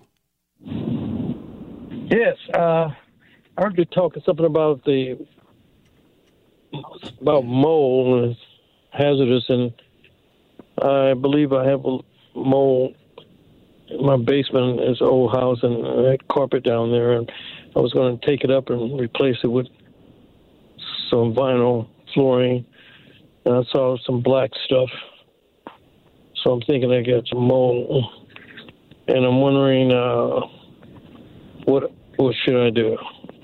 Yes, I heard you talking something about mold and it's hazardous, and I believe I have a mold in my basement. It's an old house, and I had carpet down there, and I was going to take it up and replace it with some vinyl flooring, and I saw some black stuff. So I'm thinking I got some mold, and I'm wondering what should I do?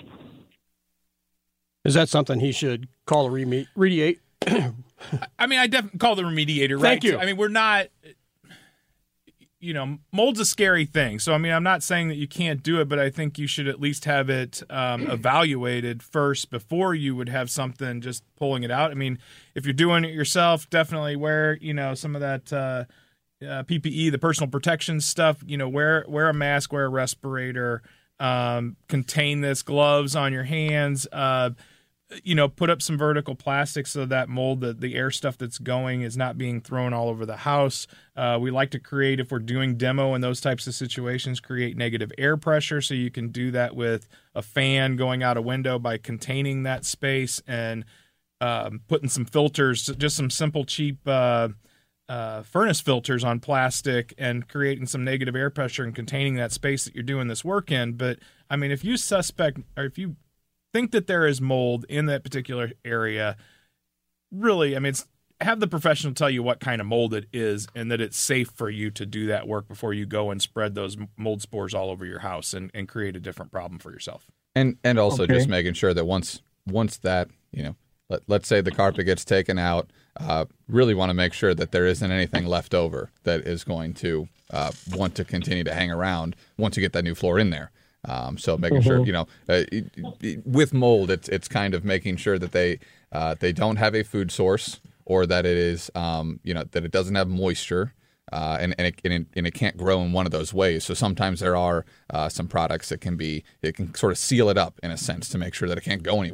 Is that something he should call a remediate? I mean, I definitely call the remediator, right? Thank you. I mean, we're not, mold's a scary thing. So, I mean, I'm not saying that you can't do it, but I think you should at least have it evaluated first before you would have something just pulling it out. I mean, if you're doing it yourself, definitely wear, some of that PPE, the personal protection stuff, wear a mask, wear a respirator, contain this, gloves on your hands, put up some vertical plastic so that mold, the air stuff that's going is not being thrown all over the house. We like to create, if we're doing demo in those types of situations, create negative air pressure. So you can do that with a fan going out a window by containing that space and putting some filters, just some simple, cheap furnace filters on plastic, and creating some negative air pressure and containing that space that you're doing this work in. But I mean, if you suspect, or if you think that there is mold in that particular area, really, I mean, have the professional tell you what kind of mold it is and that it's safe for you to do that work before you go and spread those mold spores all over your house and create a different problem for yourself. And also just making sure that once that, let's say the carpet gets taken out, really want to make sure that there isn't anything left over that is going to want to continue to hang around once you get that new floor in there. So making sure, with mold, it's kind of making sure that they don't have a food source, or that it is, that it doesn't have moisture, and it can't grow in one of those ways. So sometimes there are some products that it can sort of seal it up in a sense to make sure that it can't go anywhere.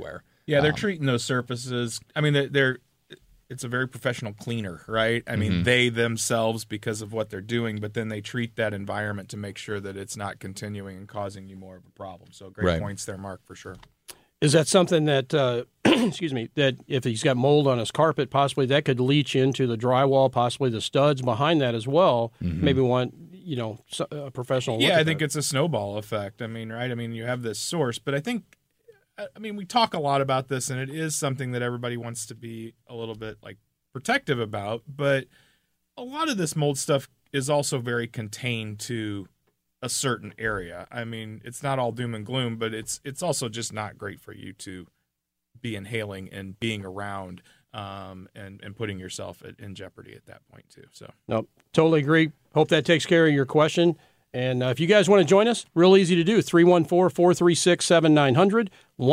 Yeah, they're treating those surfaces. I mean, it's a very professional cleaner, right? I mean, they themselves, because of what they're doing, but then they treat that environment to make sure that it's not continuing and causing you more of a problem. So great points there, Mark, for sure. Is that something that, excuse me, that if he's got mold on his carpet, possibly that could leach into the drywall, possibly the studs behind that as well? Maybe want, a professional look Yeah, at I think that. it's a snowball effect. I mean, right? I mean, you have this source, but I think, we talk a lot about this, and it is something that everybody wants to be a little bit like protective about, but a lot of this mold stuff is also very contained to a certain area. I mean, it's not all doom and gloom, but it's also just not great for you to be inhaling and being around and putting yourself in jeopardy at that point too. So Nope, totally agree. Hope that takes care of your question. And if you guys want to join us, real easy to do, 314-436-7900,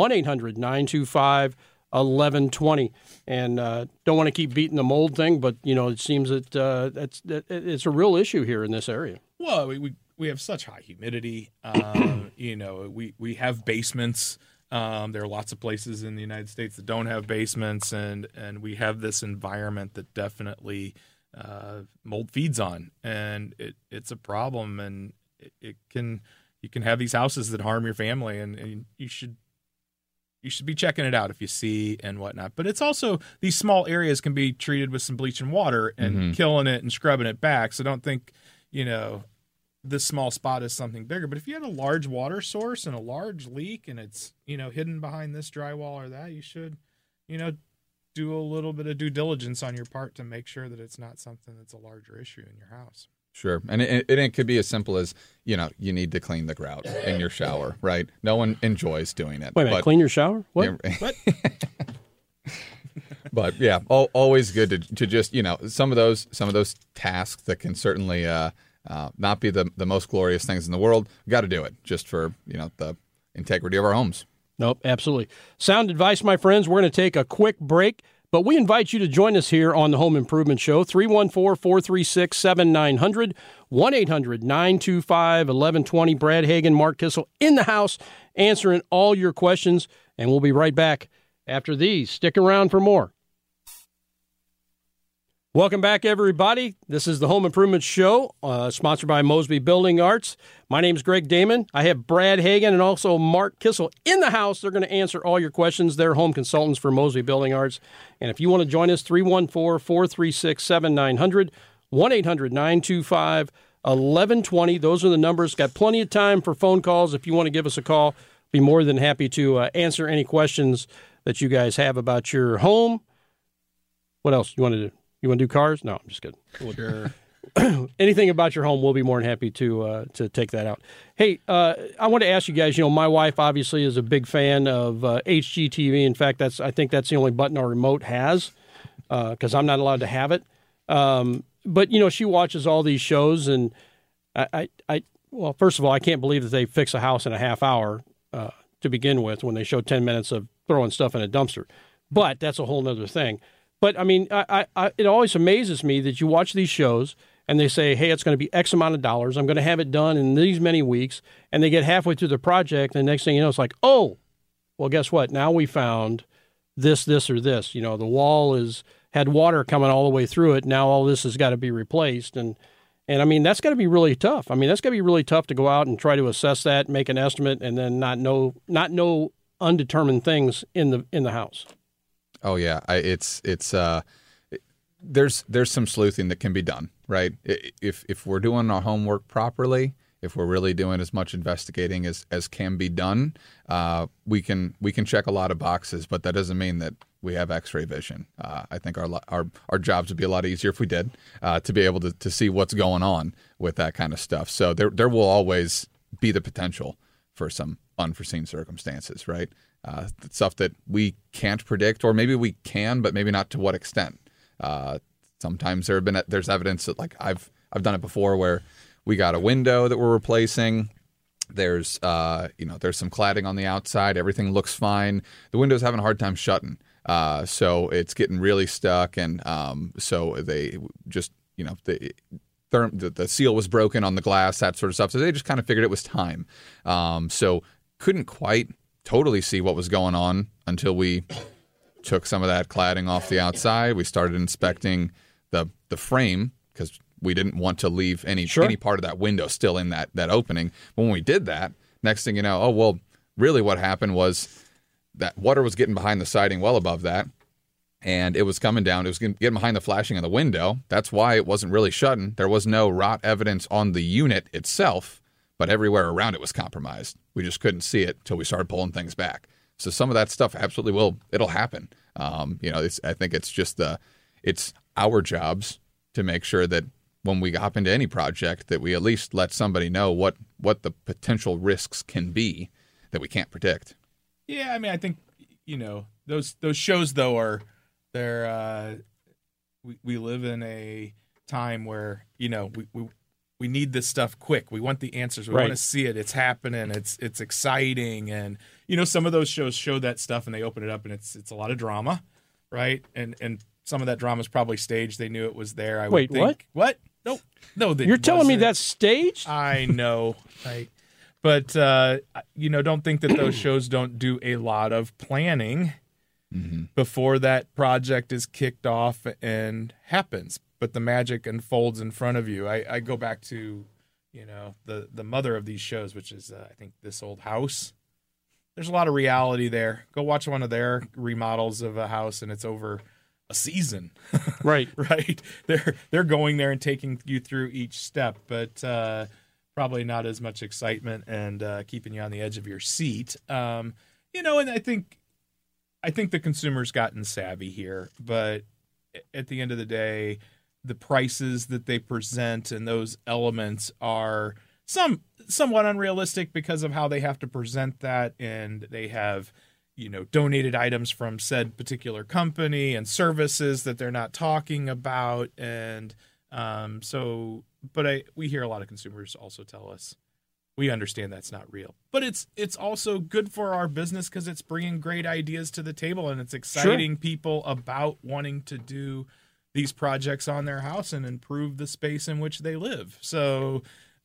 1-800-925-1120. And don't want to keep beating the mold thing, but, it seems that it's a real issue here in this area. Well, we have such high humidity. We have basements. There are lots of places in the United States that don't have basements, and we have this environment that definitely mold feeds on, and it's a problem, and you can have these houses that harm your family, and you should be checking it out if you see and whatnot. But it's also, these small areas can be treated with some bleach and water and killing it and scrubbing it back. So don't think, this small spot is something bigger. But if you have a large water source and a large leak and it's, hidden behind this drywall or that, you should, do a little bit of due diligence on your part to make sure that it's not something that's a larger issue in your house. Sure. And it could be as simple as, you need to clean the grout in your shower, right? No one enjoys doing it. Wait a minute, clean your shower? What? Yeah, What? But yeah, always good to just, some of those tasks that can certainly not be the most glorious things in the world. We got to do it just for, the integrity of our homes. Nope, absolutely. Sound advice, my friends. We're going to take a quick break, but we invite you to join us here on the Home Improvement Show, 314-436-7900, 1-800-925-1120. Brad Hagan, Mark Kissel in the house answering all your questions, and we'll be right back after these. Stick around for more. Welcome back, everybody. This is the Home Improvement Show, sponsored by Mosby Building Arts. My name is Greg Damon. I have Brad Hagan and also Mark Kissel in the house. They're going to answer all your questions. They're home consultants for Mosby Building Arts. And if you want to join us, 314-436-7900, 1-800-925-1120. Those are the numbers. Got plenty of time for phone calls. If you want to give us a call, be more than happy to answer any questions that you guys have about your home. What else you want to do? You want to do cars? No, I'm just kidding. Sure. Anything about your home, we'll be more than happy to take that out. Hey, I want to ask you guys, my wife obviously is a big fan of HGTV. In fact, I think that's the only button our remote has because I'm not allowed to have it. But, she watches all these shows, and well, first of all, I can't believe that they fix a house in a half hour to begin with when they show 10 minutes of throwing stuff in a dumpster. But that's a whole other thing. But, it always amazes me that you watch these shows and they say, hey, it's going to be X amount of dollars. I'm going to have it done in these many weeks. And they get halfway through the project. And the next thing you know, it's like, oh, well, guess what? Now we found this, or this. The wall had water coming all the way through it. Now all this has got to be replaced. And that's got to be really tough. That's got to be really tough to go out and try to assess that, make an estimate, and then not know undetermined things in the house. Oh yeah, there's some sleuthing that can be done, right? If we're doing our homework properly, if we're really doing as much investigating as can be done, we can check a lot of boxes, but that doesn't mean that we have X-ray vision. I think our jobs would be a lot easier if we did to be able to see what's going on with that kind of stuff. So there will always be the potential for some unforeseen circumstances, right? Stuff that we can't predict, or maybe we can, but maybe not to what extent. Sometimes there's evidence that, like, I've done it before, where we got a window that we're replacing. There's there's some cladding on the outside. Everything looks fine. The window's having a hard time shutting, so it's getting really stuck, and so they just the seal was broken on the glass, that sort of stuff. So they just kind of figured it was time. So couldn't quite totally see what was going on until we took some of that cladding off the outside. We started inspecting the frame because we didn't want to leave any part of that window still in that opening. When we did that, next thing you know, really what happened was that water was getting behind the siding well above that, and it was coming down. It was getting behind the flashing of the window. That's why it wasn't really shutting. There was no rot evidence on the unit itself, but everywhere around it was compromised. We just couldn't see it until we started pulling things back. So some of that stuff absolutely it'll happen. I think it's just it's our jobs to make sure that when we hop into any project that we at least let somebody know what the potential risks can be that we can't predict. Yeah, I mean, I think, those shows, though, we live in a time where, we need this stuff quick. We want the answers. We want to see it. It's happening. It's exciting. And, some of those shows show that stuff and they open it up and it's a lot of drama, right? And some of that drama is probably staged. They knew it was there. I would think. What? No. You're telling me that's staged? I know. Right. But, don't think that those shows don't do a lot of planning before that project is kicked off and happens. But the magic unfolds in front of you. I go back to, the mother of these shows, which is, I think, This Old House. There's a lot of reality there. Go watch one of their remodels of a house, and it's over a season. Right. Right. They're going there and taking you through each step, but probably not as much excitement and keeping you on the edge of your seat. And I think the consumer's gotten savvy here, but at the end of the day, the prices that they present and those elements are somewhat unrealistic because of how they have to present that, and they have donated items from said particular company and services that they're not talking about, and we hear a lot of consumers also tell us we understand that's not real, but it's also good for our business because it's bringing great ideas to the table and it's exciting people about wanting to do these projects on their house and improve the space in which they live. So,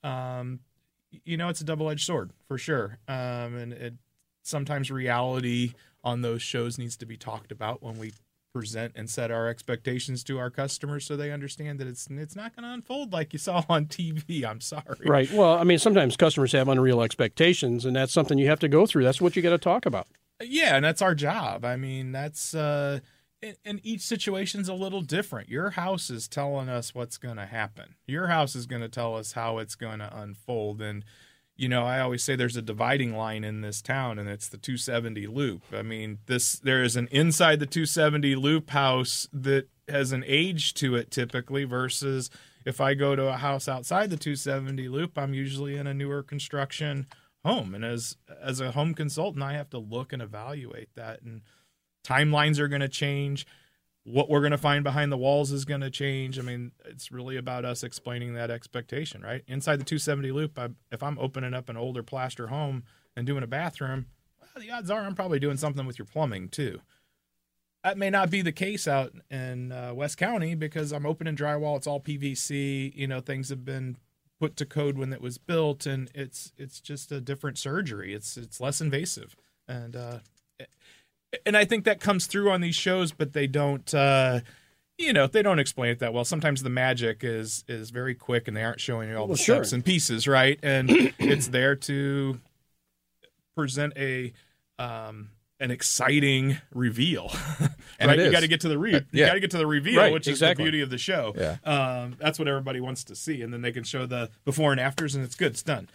it's a double-edged sword for sure. And sometimes reality on those shows needs to be talked about when we present and set our expectations to our customers so they understand that it's not going to unfold like you saw on TV. I'm sorry. Right. Well, I mean, sometimes customers have unreal expectations, and that's something you have to go through. That's what you got to talk about. Yeah, and that's our job. I mean, that's and each situation's a little different. Your house is telling us what's going to happen. Your house is going to tell us how it's going to unfold. And, I always say there's a dividing line in this town, and it's the 270 loop. I mean, there is an inside the 270 loop house that has an age to it typically versus if I go to a house outside the 270 loop, I'm usually in a newer construction home. And as a home consultant, I have to look and evaluate that. And timelines are going to change. What we're going to find behind the walls is going to change. I mean, it's really about us explaining that expectation, right? Inside the 270 loop, if I'm opening up an older plaster home and doing a bathroom, well, the odds are I'm probably doing something with your plumbing too. That may not be the case out in West County because I'm opening drywall. It's all PVC. Things have been put to code when it was built, and it's just a different surgery. It's less invasive, and I think that comes through on these shows, but they don't, they don't explain it that well. Sometimes the magic is very quick, and they aren't showing you all the steps and pieces, right? And it's there to present an exciting reveal, right? You got to get to the you got to get to the reveal, right, which is the beauty of the show. Yeah. That's what everybody wants to see, and then they can show the before and afters, and it's good. It's done.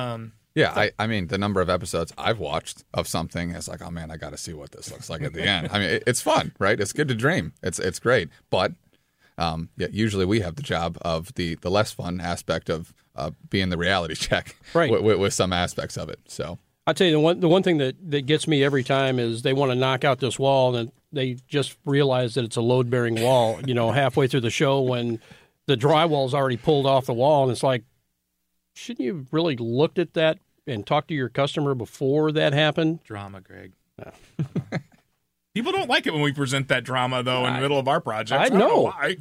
I mean, the number of episodes I've watched of something is like, oh man, I got to see what this looks like at the end. I mean, it's fun, right? It's good to dream. It's great, but usually we have the job of the less fun aspect of being the reality check, right, with some aspects of it. So I'll tell you the one thing that gets me every time is they want to knock out this wall and they just realize that it's a load bearing wall. Halfway through the show when the drywall's already pulled off the wall, and it's like, shouldn't you have really looked at that and talked to your customer before that happened? Drama, Greg. People don't like it when we present that drama, though, in the middle of our projects. I know. Why.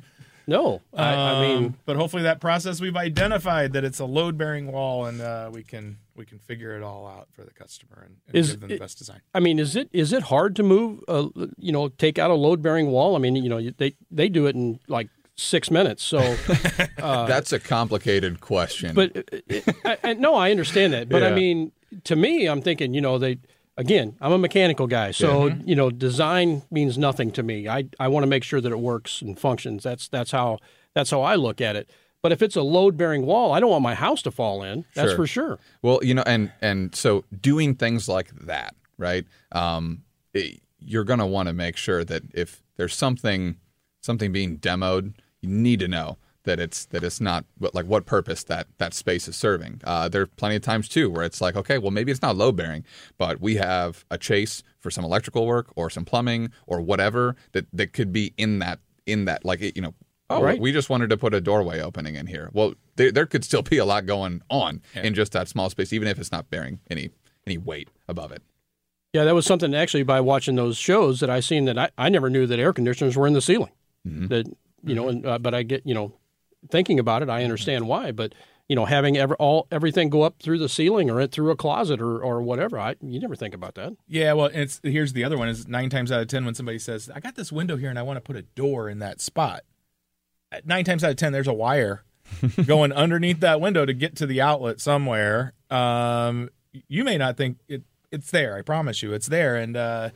No, I mean, but hopefully that process we've identified that it's a load-bearing wall, and we can figure it all out for the customer and give them the best design. I mean, is it hard to move? Take out a load-bearing wall. I mean, they do it in like 6 minutes. So that's a complicated question. But no, I understand that. But Yeah. I mean, to me, I'm thinking, Again, I'm a mechanical guy, so design means nothing to me. I want to make sure that it works and functions. That's how I look at it. But if it's a load-bearing wall, I don't want my house to fall in. That's for sure. Well, and so doing things like that, right? You're going to want to make sure that if there's something being demoed, you need to know that it's not like what purpose that space is serving. There are plenty of times too where it's like, okay, well maybe it's not load bearing, but we have a chase for some electrical work or some plumbing or whatever that could be in that like right. We just wanted to put a doorway opening in here. Well, there could still be a lot going on in just that small space, even if it's not bearing any weight above it. Yeah, that was something actually by watching those shows that I seen that I never knew that air conditioners were in the ceiling. Mm-hmm. That but I get thinking about it, I understand why. But having everything go up through the ceiling or through a closet or whatever, you never think about that. Yeah, well, here's the other one: is 9 times out of 10 when somebody says, "I got this window here and I want to put a door in that spot." 9 times out of 10, there's a wire going underneath that window to get to the outlet somewhere. You may not think it's there. I promise you, it's there, and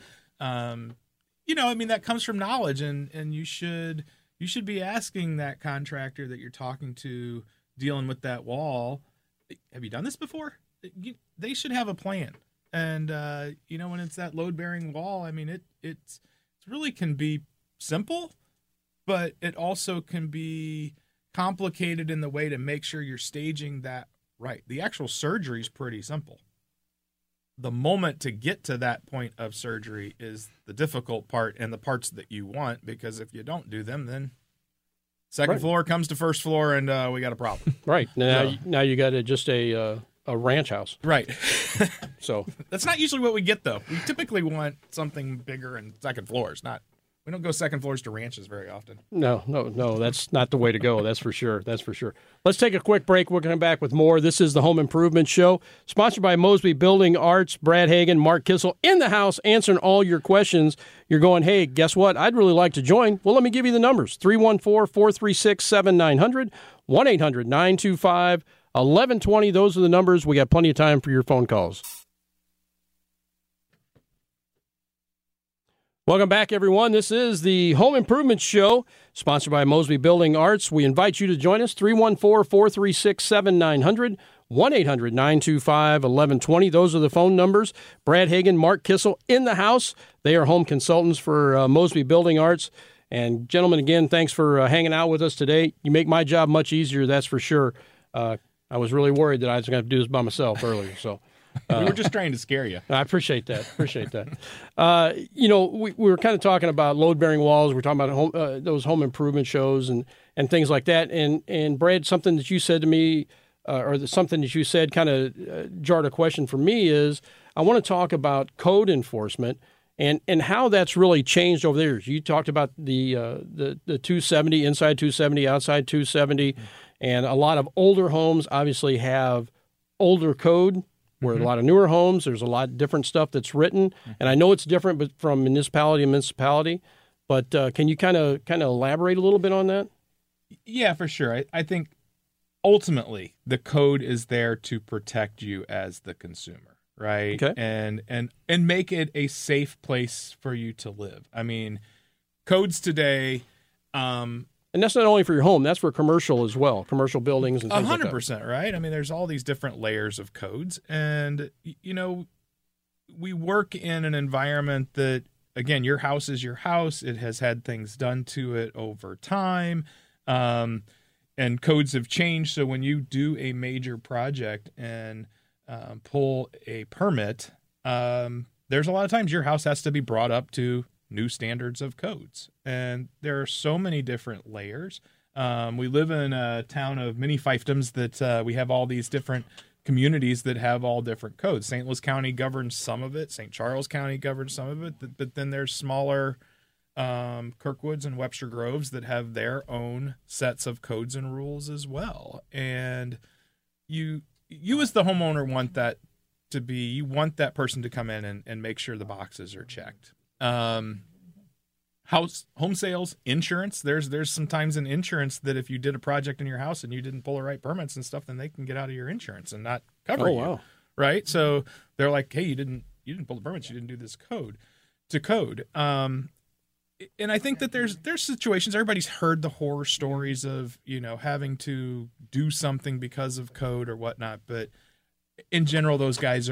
that comes from knowledge, and you should be asking that contractor that you're talking to, dealing with that wall, have you done this before? They should have a plan. And, when it's that load-bearing wall, I mean, it really can be simple, but it also can be complicated in the way to make sure you're staging that right. The actual surgery is pretty simple. The moment to get to that point of surgery is the difficult part and the parts that you want, because if you don't do them, then second floor comes to first floor and we got a problem. Right. Now you got just a ranch house. Right. So that's not usually what we get, though. We typically want something bigger and second floors. We don't go second floors to ranches very often. No, that's not the way to go. That's for sure. Let's take a quick break. We're going to come back with more. This is the Home Improvement Show, sponsored by Mosby Building Arts. Brad Hagan, Mark Kissel in the house, answering all your questions. You're going, hey, guess what? I'd really like to join. Well, let me give you the numbers. 314-436-7900, 1-800-925-1120. Those are the numbers. We got plenty of time for your phone calls. Welcome back, everyone. This is the Home Improvement Show, sponsored by Mosby Building Arts. We invite you to join us, 314-436-7900, 1-800-925-1120. Those are the phone numbers. Brad Hagan, Mark Kissel in the house. They are home consultants for Mosby Building Arts. And, gentlemen, again, thanks for hanging out with us today. You make my job much easier, that's for sure. I was really worried that I was going to have to do this by myself earlier, so... we were just trying to scare you. I appreciate that. We were kind of talking about load-bearing walls. We're talking about those home improvement shows and things like that. And Brad, something that you said to me, something that you said kind of jarred a question for me is, I want to talk about code enforcement and how that's really changed over the years. You talked about the 270, inside 270, outside 270, and a lot of older homes obviously have older code. Where a lot of newer homes, there's a lot of different stuff that's written, and I know it's different, but from municipality to municipality. But can you kind of elaborate a little bit on that? Yeah, for sure. I think ultimately the code is there to protect you as the consumer, right? Okay. And make it a safe place for you to live. I mean, codes today. And that's not only for your home; that's for commercial as well, commercial buildings and things 100%, right? I mean, there's all these different layers of codes, and we work in an environment that, again, your house is your house. It has had things done to it over time, and codes have changed. So when you do a major project and pull a permit, there's a lot of times your house has to be brought up to new standards of codes, and there are so many different layers. We live in a town of many fiefdoms that we have all these different communities that have all different codes. St. Louis County governs some of it. St. Charles County governs some of it, but then there's smaller Kirkwoods and Webster Groves that have their own sets of codes and rules as well. And you as the homeowner want that to be, you want that person to come in and make sure the boxes are checked. Home sales, insurance. There's sometimes in insurance that if you did a project in your house and you didn't pull the right permits and stuff, then they can get out of your insurance and not cover you. Wow. Right? So they're like, hey, you didn't pull the permits, you didn't do this code. And I think that there's situations, everybody's heard the horror stories of, having to do something because of code or whatnot. But in general, those guys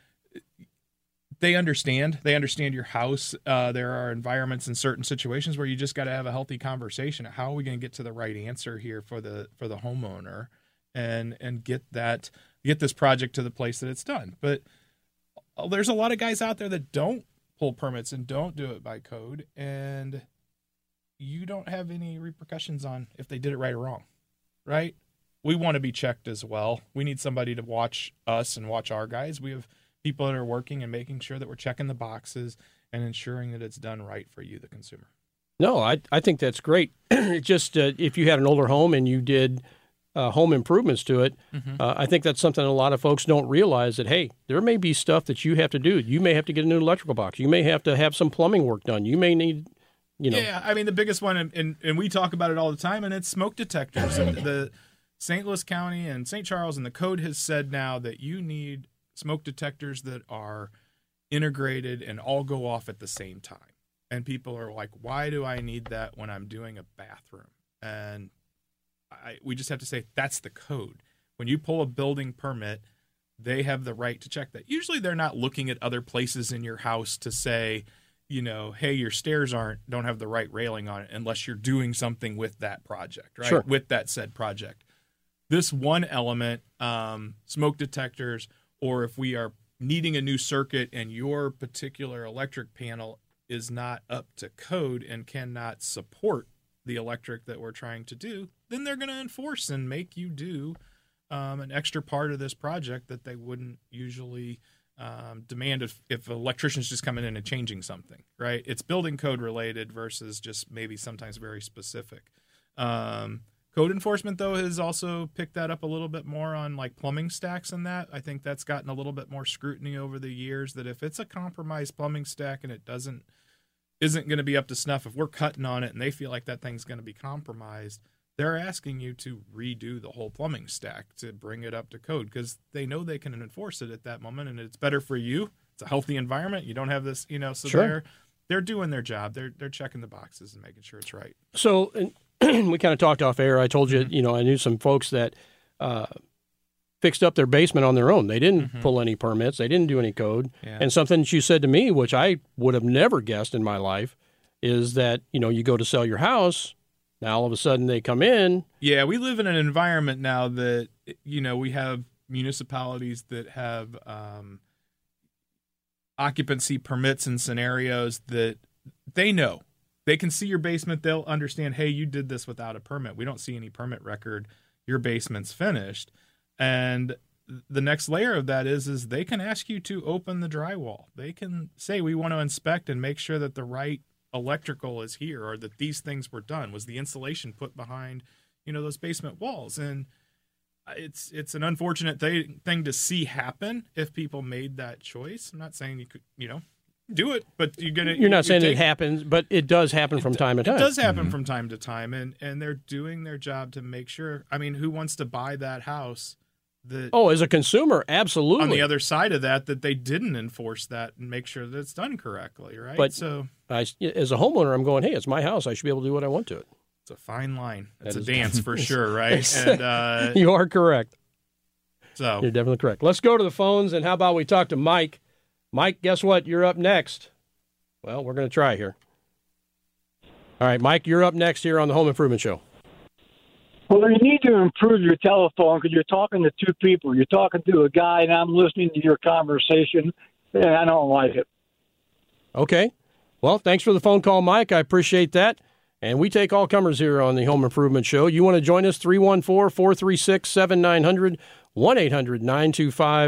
they understand your house. There are environments in certain situations where you just got to have a healthy conversation. How are we going to get to the right answer here for the homeowner and get this project to the place that it's done? But there's a lot of guys out there that don't pull permits and don't do it by code, and you don't have any repercussions on if they did it right or wrong, right? We want to be checked as well. We need somebody to watch us and watch our guys. We have people that are working and making sure that we're checking the boxes and ensuring that it's done right for you, the consumer. No, I think that's great. Just if you had an older home and you did home improvements to it, I think that's something a lot of folks don't realize, that, hey, there may be stuff that you have to do. You may have to get a new electrical box. You may have to have some plumbing work done. You may need, Yeah, I mean, the biggest one, and we talk about it all the time, and it's smoke detectors. And the St. Louis County and St. Charles and the code has said now that you need smoke detectors that are integrated and all go off at the same time. And people are like, why do I need that when I'm doing a bathroom? And we just have to say that's the code. When you pull a building permit, they have the right to check that. Usually they're not looking at other places in your house to say, hey, your stairs don't have the right railing on it, unless you're doing something with that project, right? Sure. With that said project. This one element, smoke detectors, or if we are needing a new circuit and your particular electric panel is not up to code and cannot support the electric that we're trying to do, then they're going to enforce and make you do an extra part of this project that they wouldn't usually demand if an electrician's just coming in and changing something, right? It's building code related versus just maybe sometimes very specific. Code enforcement, though, has also picked that up a little bit more on like plumbing stacks and that. I think that's gotten a little bit more scrutiny over the years, that if it's a compromised plumbing stack and it isn't going to be up to snuff, if we're cutting on it and they feel like that thing's going to be compromised, they're asking you to redo the whole plumbing stack to bring it up to code, because they know they can enforce it at that moment and it's better for you. It's a healthy environment. You don't have this, so Sure. They're doing their job. They're checking the boxes and making sure it's right. So we kind of talked off air. I told you, I knew some folks that fixed up their basement on their own. They didn't pull any permits. They didn't do any code. Yeah. And something that you said to me, which I would have never guessed in my life, is that, you go to sell your house. Now, all of a sudden, they come in. Yeah, we live in an environment now that, we have municipalities that have occupancy permits and scenarios that they know. They can see your basement. They'll understand, hey, you did this without a permit. We don't see any permit record. Your basement's finished. And the next layer of that is they can ask you to open the drywall. They can say, we want to inspect and make sure that the right electrical is here, or that these things were done. Was the insulation put behind, those basement walls? And it's an unfortunate thing to see happen if people made that choice. I'm not saying you could, do it, but you're not saying it happens, but it does happen from time to time. It does happen from time to time, and they're doing their job to make sure. I mean, who wants to buy that house? As a consumer, absolutely. On the other side of that they didn't enforce that and make sure that it's done correctly, right? But so, as a homeowner, I'm going, hey, it's my house. I should be able to do what I want to it. It's a fine line. It's a dance for sure, right? And you are correct. So you're definitely correct. Let's go to the phones, and how about we talk to Mike? Mike, guess what? You're up next. Well, we're going to try here. All right, Mike, you're up next here on the Home Improvement Show. Well, you need to improve your telephone because you're talking to two people. You're talking to a guy, and I'm listening to your conversation, and I don't like it. Okay. Well, thanks for the phone call, Mike. I appreciate that. And we take all comers here on the Home Improvement Show. You want to join us, 314-436-7900, 1-800-925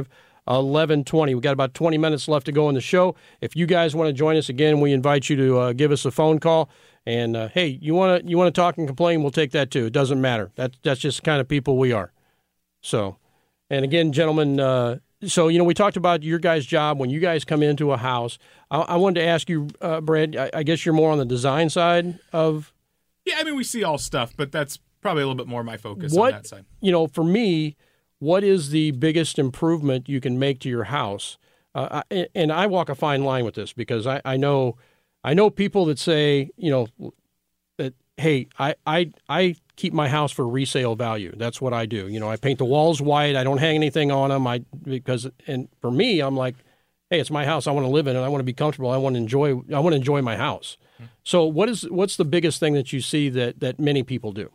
1120. We've got about 20 minutes left to go in the show. If you guys want to join us again, we invite you to give us a phone call. And, hey, you want to talk and complain, we'll take that too. It doesn't matter. That's just the kind of people we are. So, and again, gentlemen, so, we talked about your guys' job when you guys come into a house. I wanted to ask you, Brad, I guess you're more on the design side of... Yeah, I mean, we see all stuff, but that's probably a little bit more my focus on that side. For me, what is the biggest improvement you can make to your house? And I walk a fine line with this because I know people that say, that, hey, I keep my house for resale value. That's what I do. I paint the walls white. I don't hang anything on them. And for me, I'm like, hey, it's my house. I want to live in it. I want to be comfortable. I want to enjoy my house. Mm-hmm. So what's the biggest thing that you see that many people do?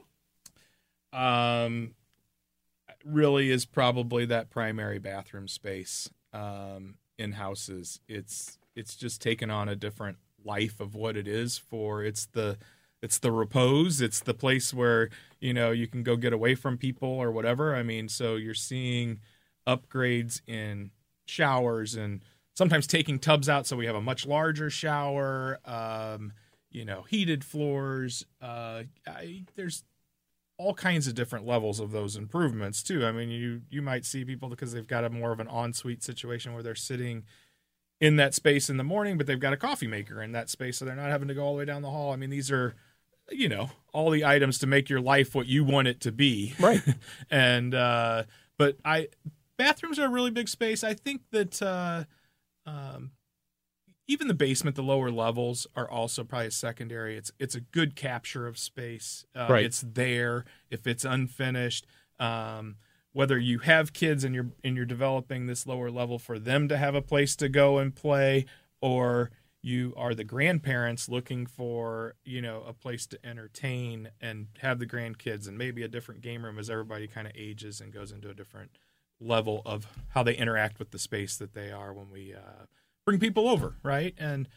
Really is probably that primary bathroom space in houses. It's just taken on a different life of what it is for. It's the repose. It's the place where, you can go get away from people or whatever. I mean, so you're seeing upgrades in showers and sometimes taking tubs out so we have a much larger shower, heated floors. There's all kinds of different levels of those improvements too. I mean, you might see people because they've got a more of an ensuite situation where they're sitting in that space in the morning, but they've got a coffee maker in that space, so they're not having to go all the way down the hall. I mean, these are, all the items to make your life what you want it to be. Right. And, but bathrooms are a really big space. I think that, even the basement, the lower levels are also probably a secondary. It's a good capture of space. Right. It's there if it's unfinished. Whether you have kids and you're developing this lower level for them to have a place to go and play, or you are the grandparents looking for, a place to entertain and have the grandkids and maybe a different game room as everybody kind of ages and goes into a different level of how they interact with the space that they are when we bring people over, right? And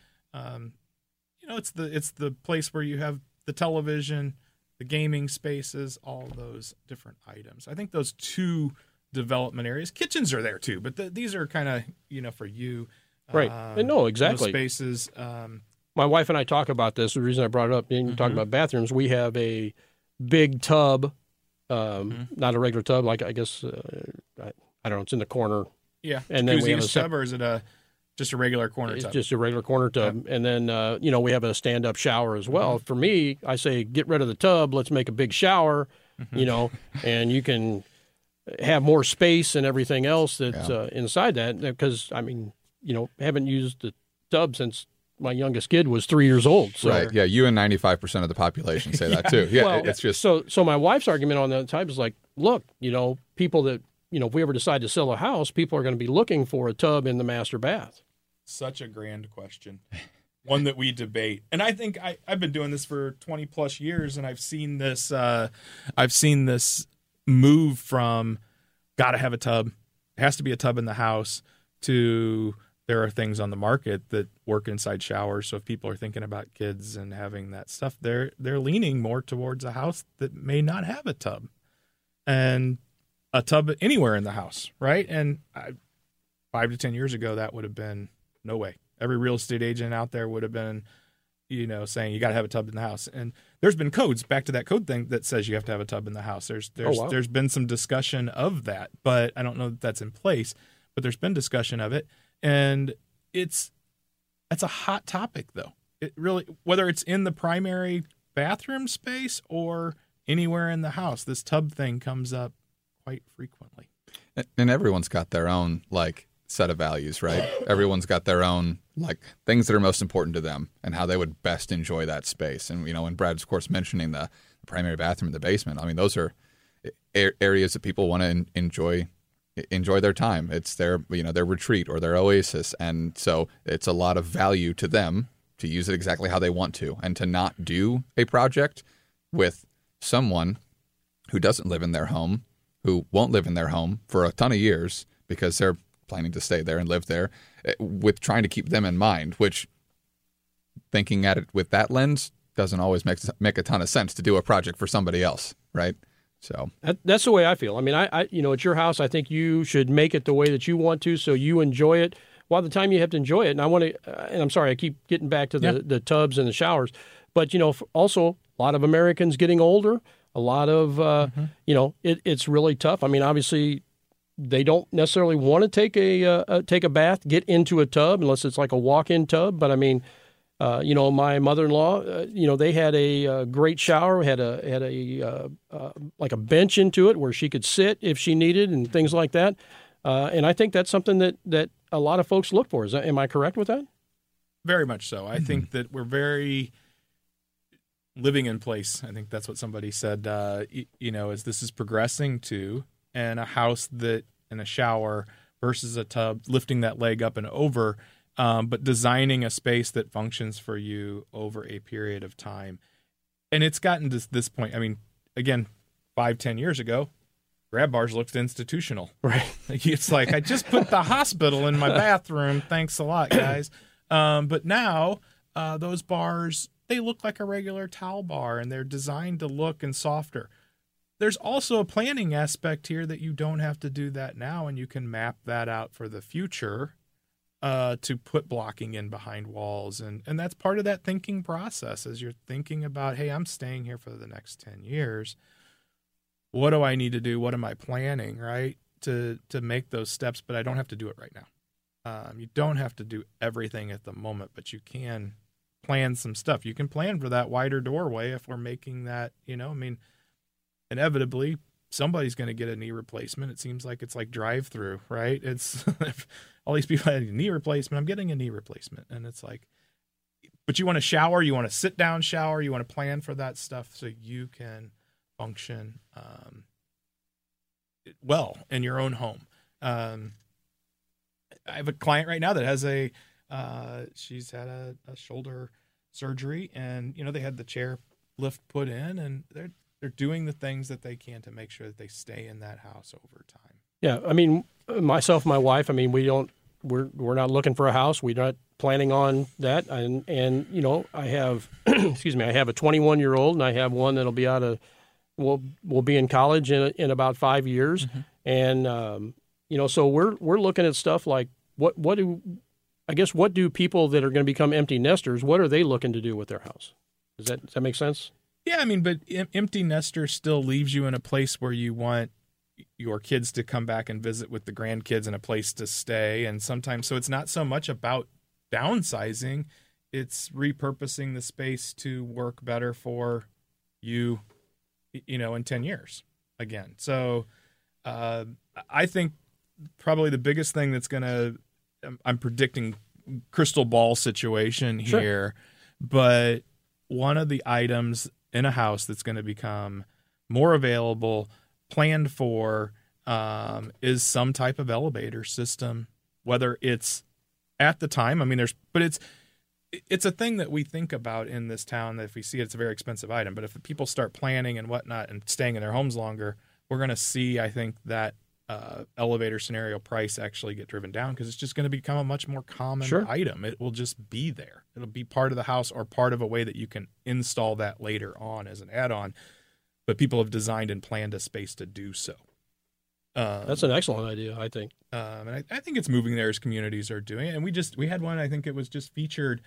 it's the place where you have the television, the gaming spaces, all those different items. I think those two development areas. Kitchens are there too, but these are kind of for you. Right. No, exactly. Those spaces. My wife and I talk about this. The reason I brought it up, being talking about bathrooms, we have a big tub, not a regular tub, like I guess, I don't know, it's in the corner. Yeah. And then we have a tub, or is it just a regular corner tub? It's just a regular corner tub. Yeah. And then, we have a stand-up shower as well. Mm-hmm. For me, I say, get rid of the tub. Let's make a big shower, and you can have more space and everything else that's inside that. Because, I mean, haven't used the tub since my youngest kid was 3 years old. So. Right. Yeah. You and 95% of the population say that too. Yeah. Well, it's just so my wife's argument on that type is like, look, people that, if we ever decide to sell a house, people are going to be looking for a tub in the master bath. Such a grand question. One that we debate. And I think I've been doing this for 20 plus years, and I've seen this move from got to have a tub, it has to be a tub in the house, to there are things on the market that work inside showers. So if people are thinking about kids and having that stuff, they're leaning more towards a house that may not have a tub, and a tub anywhere in the house, right? And 5 to 10 years ago, that would have been no way. Every real estate agent out there would have been, saying you got to have a tub in the house. And there's been codes, back to that code thing, that says you have to have a tub in the house. There's been some discussion of that, but I don't know that that's in place. But there's been discussion of it, and that's a hot topic, though. It really, whether it's in the primary bathroom space or anywhere in the house, this tub thing comes up quite frequently. And everyone's got their own set of values, right? Everyone's got their own things that are most important to them and how they would best enjoy that space. And and Brad's of course mentioning the primary bathroom in the basement. I mean, those are areas that people want to enjoy their time. It's their their retreat or their oasis, and so it's a lot of value to them to use it exactly how they want to, and to not do a project with someone who doesn't live in their home, who won't live in their home for a ton of years because they're planning to stay there and live there, with trying to keep them in mind, which, thinking at it with that lens, doesn't always make a ton of sense to do a project for somebody else, right? So that's the way I feel. I mean, I it's your house. I think you should make it the way that you want to, so you enjoy it. While the time you have to enjoy it, and I want to, and I'm sorry, I keep getting back to the tubs and the showers, but also a lot of Americans getting older. A lot of it's really tough. I mean, obviously, they don't necessarily want to take a bath, get into a tub unless it's like a walk-in tub. But I mean, my mother-in-law, they had a great shower, had a like a bench into it where she could sit if she needed and things like that. And I think that's something that a lot of folks look for. Am I correct with that? Very much so. I think that we're very living in place. I think that's what somebody said, as this is progressing to, and a house that in a shower versus a tub, lifting that leg up and over, but designing a space that functions for you over a period of time. And it's gotten to this point. I mean, again, 5-10 years ago, grab bars looked institutional. Right. It's like, I just put the hospital in my bathroom. Thanks a lot, guys. But now those bars, they look like a regular towel bar, and they're designed to look and softer. There's also a planning aspect here that you don't have to do that now, and you can map that out for the future to put blocking in behind walls. And that's part of that thinking process as you're thinking about, hey, I'm staying here for the next 10 years. What do I need to do? What am I planning, right, to make those steps? But I don't have to do it right now. You don't have to do everything at the moment, but you can plan some stuff. You can plan for that wider doorway if we're making that, inevitably somebody's going to get a knee replacement. It seems like it's like drive-through, right? It's all these people had a knee replacement. I'm getting a knee replacement. And it's like, but you want to shower, you want to sit down shower, you want to plan for that stuff so you can function well in your own home. I have a client right now that has she's had a shoulder surgery, and they had the chair lift put in, and they're doing the things that they can to make sure that they stay in that house over time. Yeah, I mean, myself, my wife, I mean, we're not looking for a house. We're not planning on that, and I have I have a 21-year-old, and I have one that'll be will be in college in about 5 years. Mm-hmm. And, so we're looking at stuff like what do people that are going to become empty nesters, what are they looking to do with their house? Does that make sense? Yeah, I mean, but empty nester still leaves you in a place where you want your kids to come back and visit with the grandkids and a place to stay. And sometimes, so it's not so much about downsizing, it's repurposing the space to work better for you, in 10 years again. So I think probably the biggest thing that's going to, I'm predicting crystal ball situation here, sure, but one of the items in a house that's going to become more available, planned for, is some type of elevator system, whether it's at the time. I mean, it's a thing that we think about in this town, that if we see it, it's a very expensive item. But if people start planning and whatnot and staying in their homes longer, we're going to see, I think, that elevator scenario price actually get driven down, because it's just going to become a much more common sure item. It will just be there. It'll be part of the house or part of a way that you can install that later on as an add-on. But people have designed and planned a space to do so. That's an excellent idea, I think. And I think it's moving there as communities are doing it. And we had one, I think it was just featured,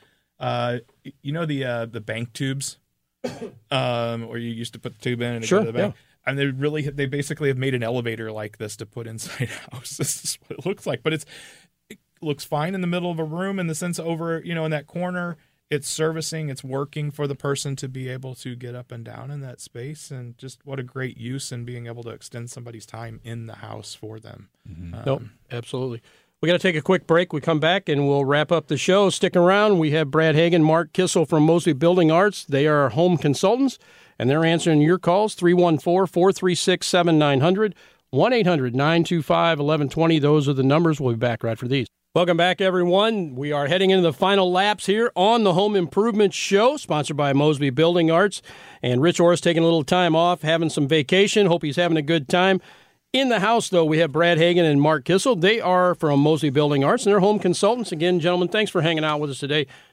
the bank tubes, where you used to put the tube in and sure, go to the bank. Yeah. And they basically have made an elevator like this to put inside a house. This is what it looks like. But it looks fine in the middle of a room, in the sense over, in that corner. It's servicing, it's working for the person to be able to get up and down in that space. And just what a great use in being able to extend somebody's time in the house for them. Mm-hmm. Nope, absolutely. We got to take a quick break. We come back and we'll wrap up the show. Stick around. We have Brad Hagan, Mark Kissel from Mosby Building Arts. They are home consultants, and they're answering your calls, 314-436-7900, 1-800-925-1120. Those are the numbers. We'll be back right for these. Welcome back, everyone. We are heading into the final laps here on the Home Improvement Show, sponsored by Mosby Building Arts. And Rich Orris taking a little time off, having some vacation. Hope he's having a good time. In the house, though, we have Brad Hagan and Mark Kissel. They are from Mosby Building Arts, and they're home consultants. Again, gentlemen, thanks for hanging out with us today.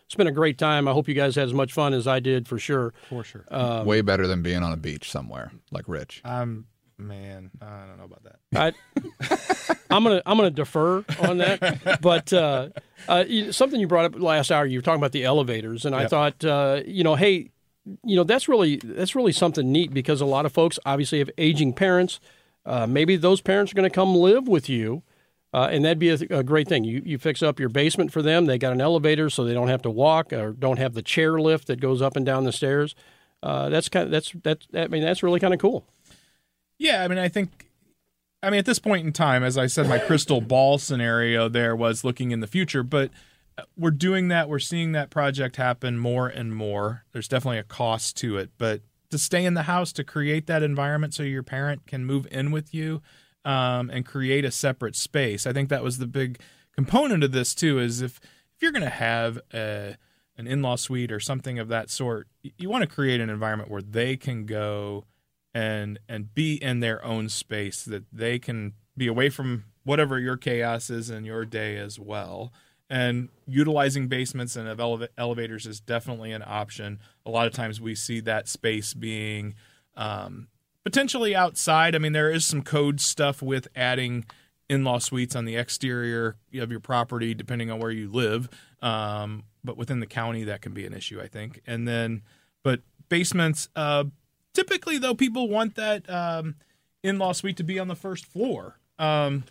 It's been a great time. I hope you guys had as much fun as I did, for sure. For sure. Way better than being on a beach somewhere like Rich. Man, I don't know about that. I'm gonna defer on that. But something you brought up last hour, you were talking about the elevators, and I thought, hey, that's really something neat, because a lot of folks obviously have aging parents. Maybe those parents are going to come live with you, and that'd be a great thing. You fix up your basement for them. They got an elevator, so they don't have to walk or don't have the chair lift that goes up and down the stairs. That's really kind of cool. Yeah, I think at this point in time, as I said, my crystal ball scenario there was looking in the future, but we're doing that. We're seeing that project happen more and more. There's definitely a cost to it, but to stay in the house, to create that environment so your parent can move in with you and create a separate space. I think that was the big component of this too, is if you're going to have an in-law suite or something of that sort, you want to create an environment where they can go and be in their own space, that they can be away from whatever your chaos is in your day as well. And utilizing basements and elevators is definitely an option. A lot of times we see that space being potentially outside. I mean, there is some code stuff with adding in-law suites on the exterior of your property, depending on where you live. But within the county, that can be an issue, I think. But basements, typically, though, people want that in-law suite to be on the first floor. And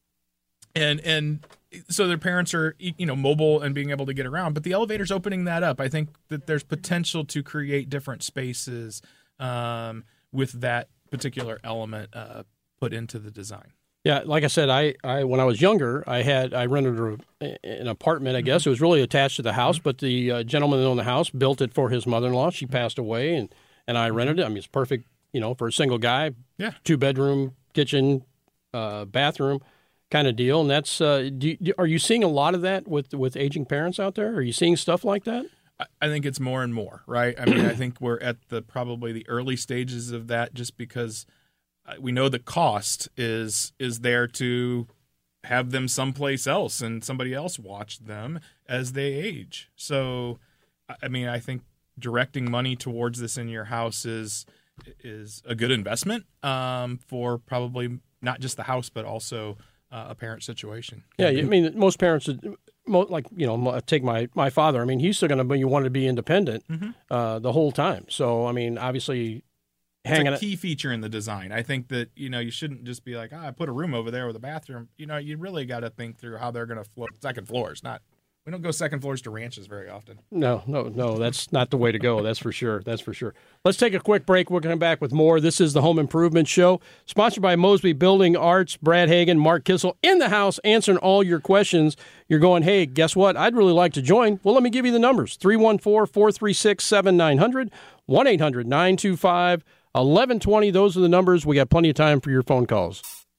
so their parents are, mobile and being able to get around. But the elevator's opening that up. I think that there's potential to create different spaces with that particular element put into the design. Yeah, like I said, I when I was younger, I rented an apartment. I guess it was really attached to the house, but the gentleman that owned the house built it for his mother-in-law. She passed away, and I rented it. I mean, it's perfect, for a single guy. Yeah, 2-bedroom, kitchen, bathroom, kind of deal. And that's are you seeing a lot of that with aging parents out there? Are you seeing stuff like that? I think it's more and more, right? I mean, I think we're at probably the early stages of that, just because we know the cost is there to have them someplace else and somebody else watch them as they age. So, I mean, I think directing money towards this in your house is a good investment for probably not just the house, but also a parent situation. Yeah, I mean, most parents, take my father. I mean, he's still going to want to be independent the whole time. So, I mean, obviously, it's a key feature in the design. I think that, you shouldn't just be like, I put a room over there with a bathroom. You really got to think through how they're going to floor second floors. We don't go second floors to ranches very often. No, that's not the way to go. That's for sure. Let's take a quick break. We'll come back with more. This is the Home Improvement Show, sponsored by Mosby Building Arts. Brad Hagan, Mark Kissel in the house, answering all your questions. You're going, hey, guess what? I'd really like to join. Well, let me give you the numbers. 314-436-7900, 1-800-925-1120. Those are the numbers. We got plenty of time for your phone calls.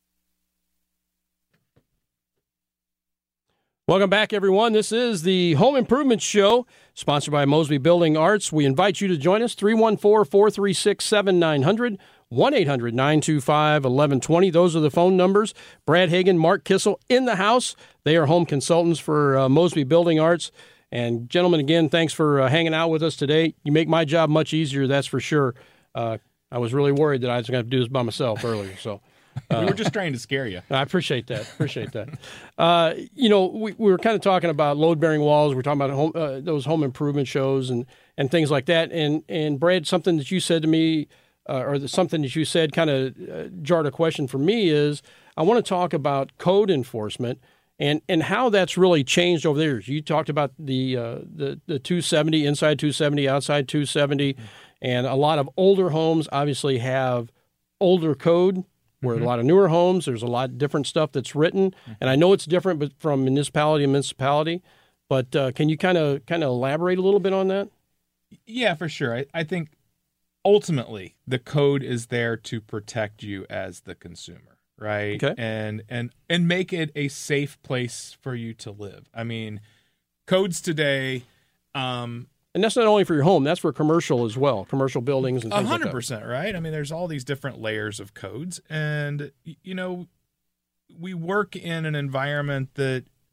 Welcome back, everyone. This is the Home Improvement Show, sponsored by Mosby Building Arts. We invite you to join us, 314-436-7900, 1-800-925-1120. Those are the phone numbers. Brad Hagan, Mark Kissel in the house. They are home consultants for Mosby Building Arts. And gentlemen, again, thanks for hanging out with us today. You make my job much easier, that's for sure. I was really worried that I was going to have to do this by myself earlier, so... we were just trying to scare you. I appreciate that. We were kind of talking about load-bearing walls. We're talking about those home improvement shows and things like that. And Brad, something that you said to me, something that you said kind of jarred a question for me is, I want to talk about code enforcement and how that's really changed over the years. You talked about the 270, inside 270, outside 270, and a lot of older homes obviously have older code. Where a lot of newer homes, there's a lot of different stuff that's written. And I know it's different but from municipality to municipality. But can you kind of elaborate a little bit on that? Yeah, for sure. I think ultimately the code is there to protect you as the consumer, right? Okay. And make it a safe place for you to live. I mean, codes today... and that's not only for your home, that's for commercial as well, commercial buildings and things 100%, like that. Right? I mean, there's all these different layers of codes. And, we work in an environment that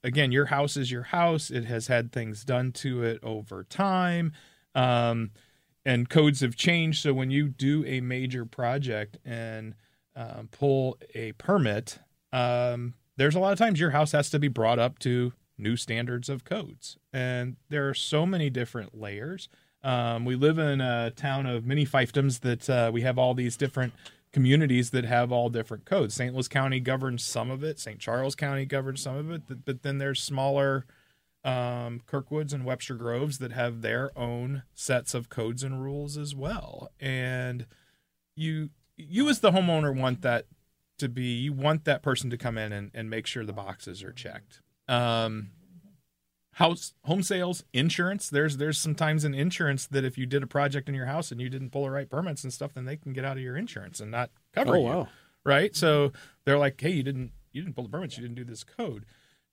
again, your house is your house. It has had things done to it over time. And codes have changed. So when you do a major project and pull a permit, there's a lot of times your house has to be brought up to new standards of codes. And there are so many different layers. We live in a town of many fiefdoms that we have all these different communities that have all different codes. St. Louis County governs some of it. St. Charles County governs some of it. But then there's smaller Kirkwoods and Webster Groves that have their own sets of codes and rules as well. And you as the homeowner want that to be, you want that person to come in and make sure the boxes are checked. Home sales, insurance. There's sometimes in insurance that if you did a project in your house and you didn't pull the right permits and stuff, then they can get out of your insurance and not cover you. Wow. Right? So they're like, hey, you didn't pull the permits, you didn't do this code.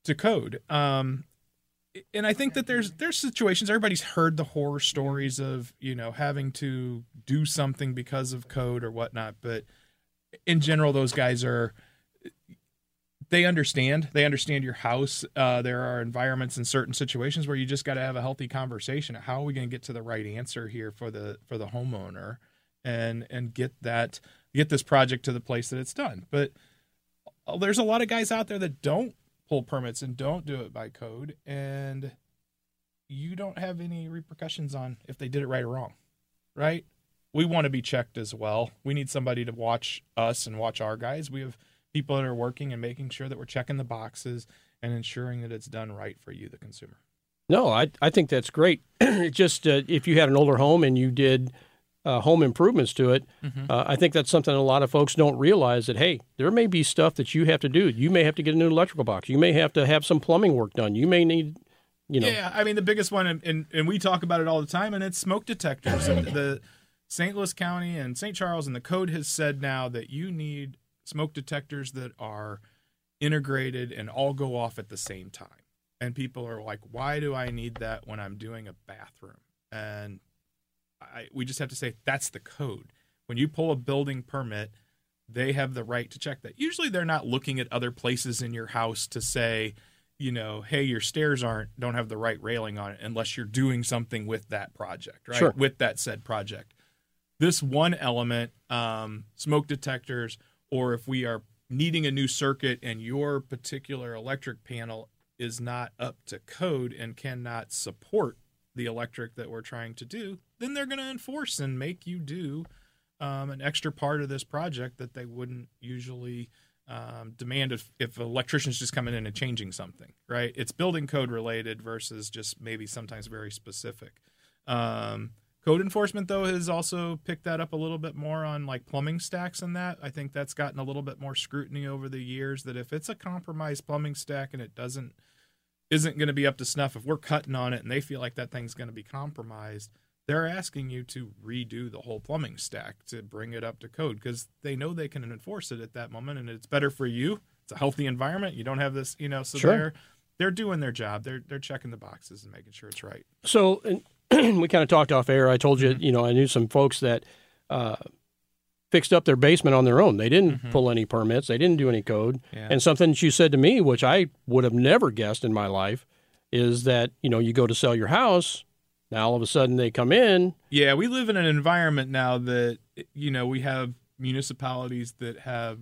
And I think that there's situations, everybody's heard the horror stories of, having to do something because of code or whatnot. But in general, those guys they understand your house. There are environments in certain situations where you just got to have a healthy conversation. How are we going to get to the right answer here for the homeowner and get this project to the place that it's done? But there's a lot of guys out there that don't pull permits and don't do it by code, and you don't have any repercussions on if they did it right or wrong, right? We want to be checked as well. We need somebody to watch us and watch our guys. We have people that are working and making sure that we're checking the boxes and ensuring that it's done right for you, the consumer. No, I think that's great. It just if you had an older home and you did home improvements to it, I think that's something a lot of folks don't realize, that, hey, there may be stuff that you have to do. You may have to get a new electrical box. You may have to have some plumbing work done. You may need, Yeah, I mean, the biggest one, and we talk about it all the time, and it's smoke detectors. And the St. Louis County and St. Charles and the code has said now that you need smoke detectors that are integrated and all go off at the same time. And people are like, why do I need that when I'm doing a bathroom? And we just have to say that's the code. When you pull a building permit, they have the right to check that. Usually they're not looking at other places in your house to say, hey, your stairs don't have the right railing on it, unless you're doing something with that project, right? Sure. With that said project. This one element, smoke detectors, or if we are needing a new circuit and your particular electric panel is not up to code and cannot support the electric that we're trying to do, then they're going to enforce and make you do an extra part of this project that they wouldn't usually demand if electricians just coming in and changing something, right? It's building code related versus just maybe sometimes very specific. Code enforcement, though, has also picked that up a little bit more on like plumbing stacks and that. I think that's gotten a little bit more scrutiny over the years, that if it's a compromised plumbing stack and it isn't going to be up to snuff, if we're cutting on it and they feel like that thing's going to be compromised, they're asking you to redo the whole plumbing stack to bring it up to code, because they know they can enforce it at that moment, and it's better for you. It's a healthy environment. You don't have this, so Sure. they're doing their job. They're checking the boxes and making sure it's right. So we kind of talked off air. I told you, I knew some folks that fixed up their basement on their own. They didn't pull any permits. They didn't do any code. Yeah. And something that you said to me, which I would have never guessed in my life, is that, you go to sell your house. Now all of a sudden they come in. Yeah, we live in an environment now that, we have municipalities that have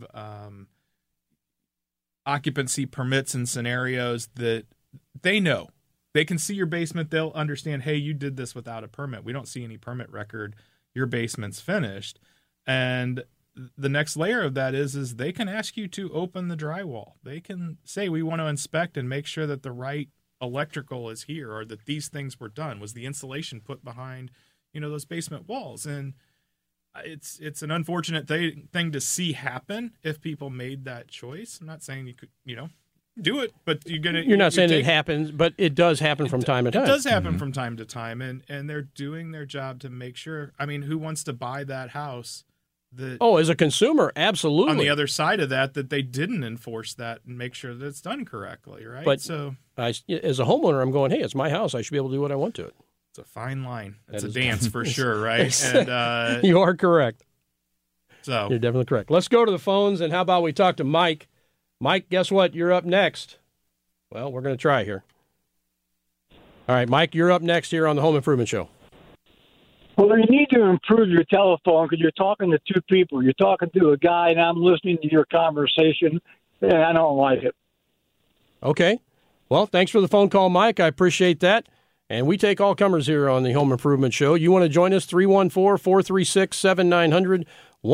occupancy permits and scenarios that they know. They can see your basement. They'll understand, hey, you did this without a permit. We don't see any permit record. Your basement's finished. And the next layer of that is they can ask you to open the drywall. They can say, we want to inspect and make sure that the right electrical is here, or that these things were done. Was the insulation put behind, those basement walls? And it's an unfortunate thing to see happen if people made that choice. I'm not saying you could, do it, but you're not saying it happens, but it does happen from time to time. It does happen from time to time, and they're doing their job to make sure. I mean, who wants to buy that house? As a consumer, absolutely. On the other side of that they didn't enforce that and make sure that it's done correctly, right? But so, as a homeowner, I'm going, hey, it's my house. I should be able to do what I want to it. It's a fine line. It's a dance for sure, right? And you are correct. So you're definitely correct. Let's go to the phones, and how about we talk to Mike? Mike, guess what? You're up next. Well, we're going to try here. All right, Mike, you're up next here on the Home Improvement Show. Well, you need to improve your telephone because you're talking to two people. You're talking to a guy, and I'm listening to your conversation, and I don't like it. Okay. Well, thanks for the phone call, Mike. I appreciate that. And we take all comers here on the Home Improvement Show. You want to join us, 314-436-7900,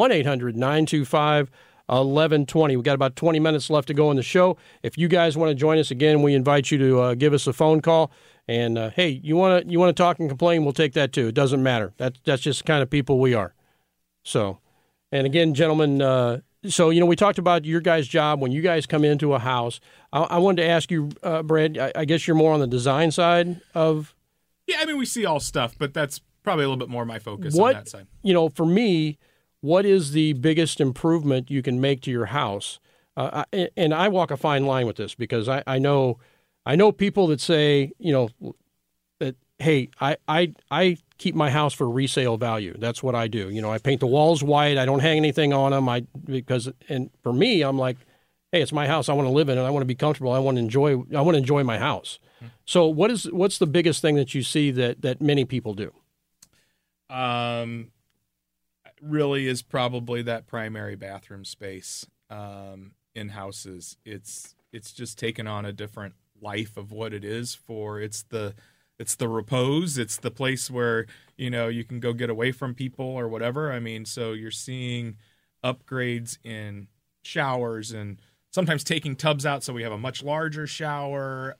1-800-925-1120. We've got about 20 minutes left to go in the show. If you guys want to join us again, we invite you to give us a phone call. And, hey, you want to talk and complain, we'll take that too. It doesn't matter. That's just the kind of people we are. So, and again, gentlemen, so, we talked about your guys' job when you guys come into a house. I wanted to ask you, Brad, I guess you're more on the design side of... Yeah, I mean, we see all stuff, but that's probably a little bit more my focus on that side. For me, what is the biggest improvement you can make to your house? And I walk a fine line with this because I know people that say, that, hey, I keep my house for resale value. That's what I do. I paint the walls white. I don't hang anything on them. And for me, I'm like, hey, it's my house. I want to live in it. I want to be comfortable. I want to enjoy my house. Mm-hmm. So what's the biggest thing that you see that many people do? Really is probably that primary bathroom space in houses. It's just taken on a different life of what it is for. It's the repose. It's the place where, you can go get away from people or whatever. I mean, so you're seeing upgrades in showers and sometimes taking tubs out so we have a much larger shower,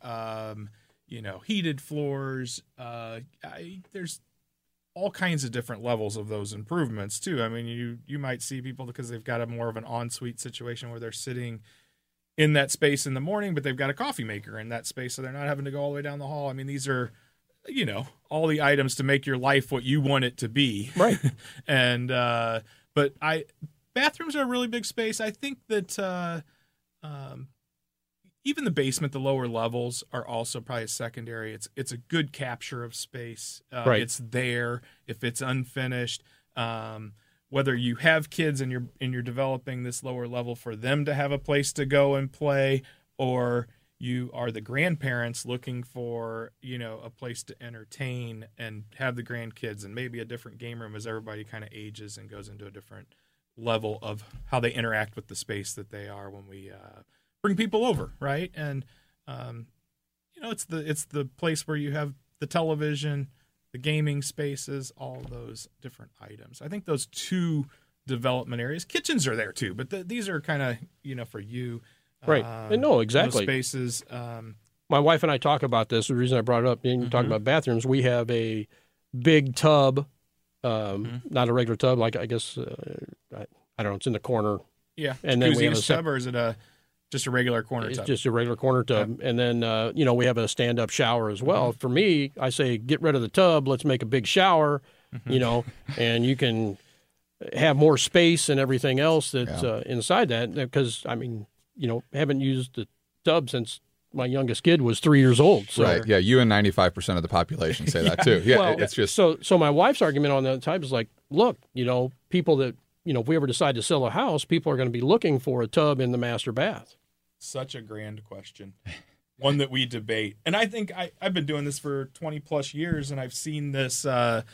heated floors. There's all kinds of different levels of those improvements too. I mean, you might see people because they've got a more of an ensuite situation where they're sitting in that space in the morning, but they've got a coffee maker in that space, so they're not having to go all the way down the hall. I mean, these are, all the items to make your life what you want it to be. Right. And, but bathrooms are a really big space. I think that, even the basement, the lower levels are also probably a secondary. It's a good capture of space. Right. It's there if it's unfinished. Whether you have kids and you're developing this lower level for them to have a place to go and play, or you are the grandparents looking for, a place to entertain and have the grandkids and maybe a different game room as everybody kind of ages and goes into a different level of how they interact with the space that they are when we bring people over, right? And it's the place where you have the television, the gaming spaces, all those different items. I think those two development areas. Kitchens are there too, but these are kind of for you, right? No, exactly. Spaces. My wife and I talk about this. The reason I brought it up, talking about bathrooms, we have a big tub, not a regular tub, like I guess I don't know. It's in the corner. Yeah, and then we have a tub, or is it just a regular corner tub? It's just a regular corner tub. And then, we have a stand-up shower as well. For me, I say, get rid of the tub. Let's make a big shower, and you can have more space and everything else that's inside that. Because, haven't used the tub since my youngest kid was 3 years old. So. Right, yeah, you and 95% of the population say that too. Yeah, well, it's just... So my wife's argument on that type is like, look, people that, if we ever decide to sell a house, people are going to be looking for a tub in the master bath. Such a grand question, one that we debate. And I think I've been doing this for 20 plus years, and I've seen this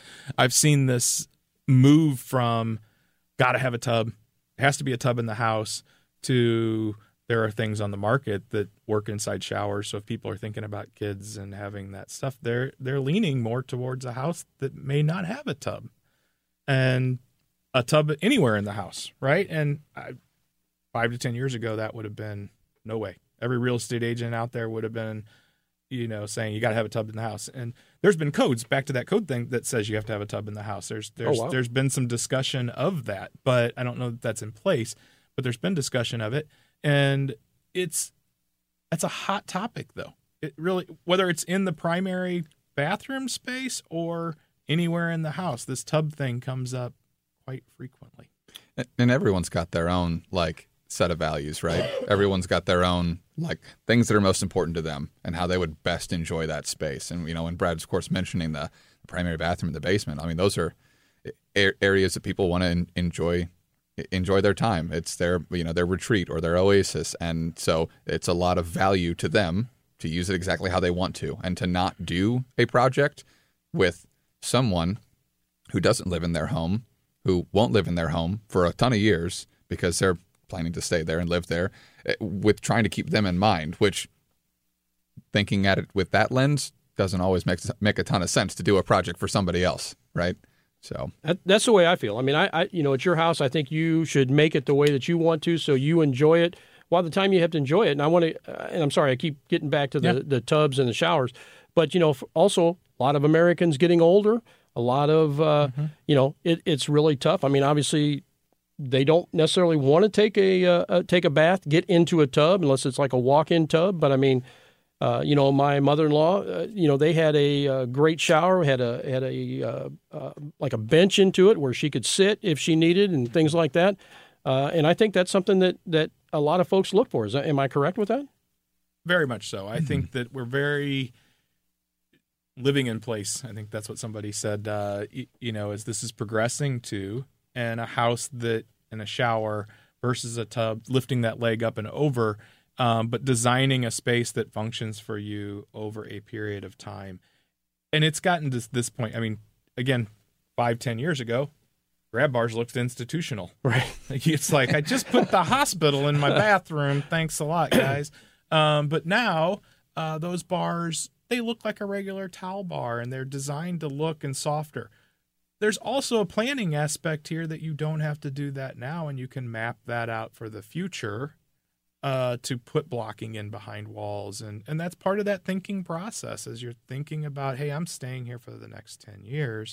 move from got to have a tub, it has to be a tub in the house, to there are things on the market that work inside showers. So if people are thinking about kids and having that stuff, they're leaning more towards a house that may not have a tub, and a tub anywhere in the house, right? And 5 to 10 years ago, that would have been no way. Every real estate agent out there would have been, saying you got to have a tub in the house. And there's been codes, back to that code thing, that says you have to have a tub in the house. There's been some discussion of that, but I don't know that that's in place. But there's been discussion of it, and that's a hot topic, though. It really, whether it's in the primary bathroom space or anywhere in the house, this tub thing comes up quite frequently. And everyone's got their own set of values, right? Everyone's got their own things that are most important to them and how they would best enjoy that space. And when Brad's of course mentioning the primary bathroom in the basement, I mean those are areas that people want to enjoy their time. It's their their retreat or their oasis, and so it's a lot of value to them to use it exactly how they want to, and to not do a project with someone who doesn't live in their home, who won't live in their home for a ton of years because they're planning to stay there and live there, with trying to keep them in mind, which, thinking at it with that lens, doesn't always make a ton of sense to do a project for somebody else, right? So that's the way I feel. I mean, I it's your house. I think you should make it the way that you want to, so you enjoy it. While the time you have to enjoy it, and I want to, and I'm sorry, I keep getting back to the tubs and the showers, but also a lot of Americans getting older. A lot of it's really tough. I mean, obviously, they don't necessarily want to take a bath, get into a tub unless it's like a walk-in tub. But I mean, my mother-in-law, they had a great shower, had a like a bench into it where she could sit if she needed and things like that. And I think that's something that a lot of folks look for. Am I correct with that? Very much so. I think that we're very living in place. I think that's what somebody said, as this is progressing to, and a house that and a shower versus a tub, lifting that leg up and over, but designing a space that functions for you over a period of time. And it's gotten to this point. I mean, again, 5-10 years ago, grab bars looked institutional. Right. It's like, I just put the hospital in my bathroom. Thanks a lot, guys. But now those bars, they look like a regular towel bar, and they're designed to look and softer. There's also a planning aspect here that you don't have to do that now, and you can map that out for the future to put blocking in behind walls. And that's part of that thinking process as you're thinking about, hey, I'm staying here for the next 10 years.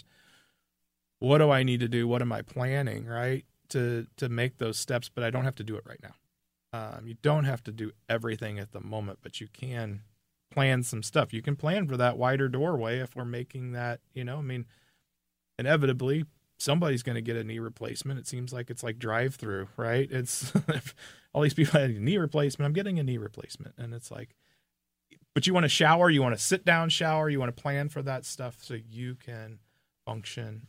What do I need to do? What am I planning, right, to make those steps? But I don't have to do it right now. You don't have to do everything at the moment, but you can plan some stuff. You can plan for that wider doorway if we're making that, inevitably somebody's going to get a knee replacement. It seems like it's like drive-through, right? It's all these people had a knee replacement. I'm getting a knee replacement. And it's like, but you want to shower, you want to sit down shower, you want to plan for that stuff so you can function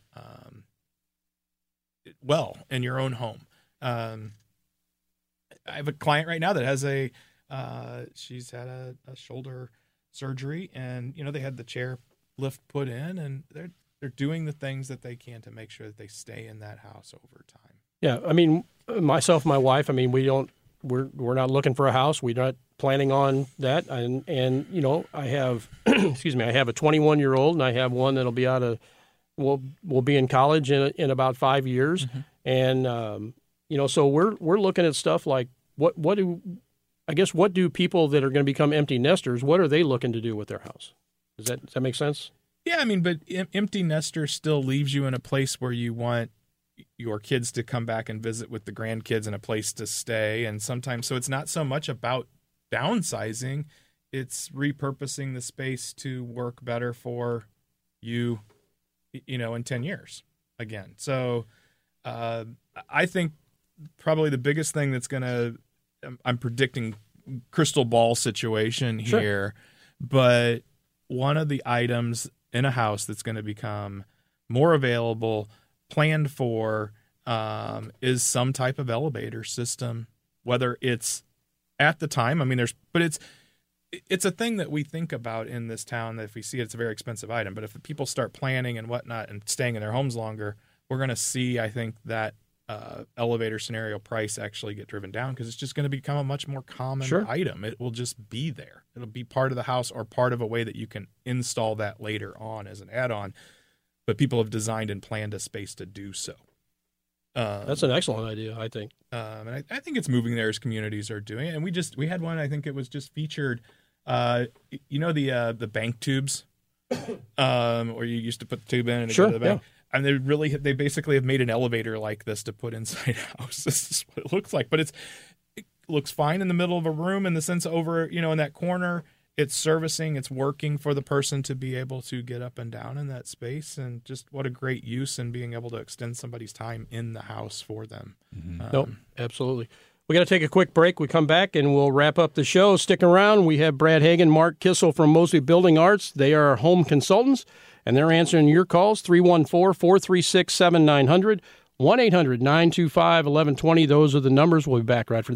well in your own home. I have a client right now that has she's had a shoulder surgery, and they had the chair lift put in, and they're doing the things that they can to make sure that they stay in that house over time. Yeah, I mean, myself, my wife, I mean, we're not looking for a house. We're not planning on that, and I have I have a 21-year-old, and I have one that'll be will be in college in about 5 years, and so we're looking at stuff like what do people that are going to become empty nesters, what are they looking to do with their house? Does that make sense? Yeah, I mean, but empty nester still leaves you in a place where you want your kids to come back and visit with the grandkids and a place to stay. And sometimes, so it's not so much about downsizing, it's repurposing the space to work better for you, in 10 years again. So I think probably the biggest thing that's going to, I'm predicting crystal ball situation here, sure, but one of the items in a house that's going to become more available, planned for, is some type of elevator system, whether it's at the time. I mean, it's a thing that we think about in this town that if we see it's a very expensive item, but if people start planning and whatnot and staying in their homes longer, we're going to see, I think, that elevator scenario price actually get driven down because it's just going to become a much more common, sure, item. It will just be there. It'll be part of the house or part of a way that you can install that later on as an add-on. But people have designed and planned a space to do so. That's an excellent idea, I think. And I think it's moving there as communities are doing it. And we had one, I think it was just featured, the bank tubes, where you used to put the tube in and sure, go to the bank. Yeah. And they basically have made an elevator like this to put inside a house. This is what it looks like. But it looks fine in the middle of a room in the sense over, in that corner. It's servicing, it's working for the person to be able to get up and down in that space. And just what a great use in being able to extend somebody's time in the house for them. Nope, absolutely. We got to take a quick break. We come back and we'll wrap up the show. Stick around. We have Brad Hagan, Mark Kissel from Mosby Building Arts. They are home consultants, and they're answering your calls, 314-436-7900, 1-800-925-1120. Those are the numbers. We'll be back right for these.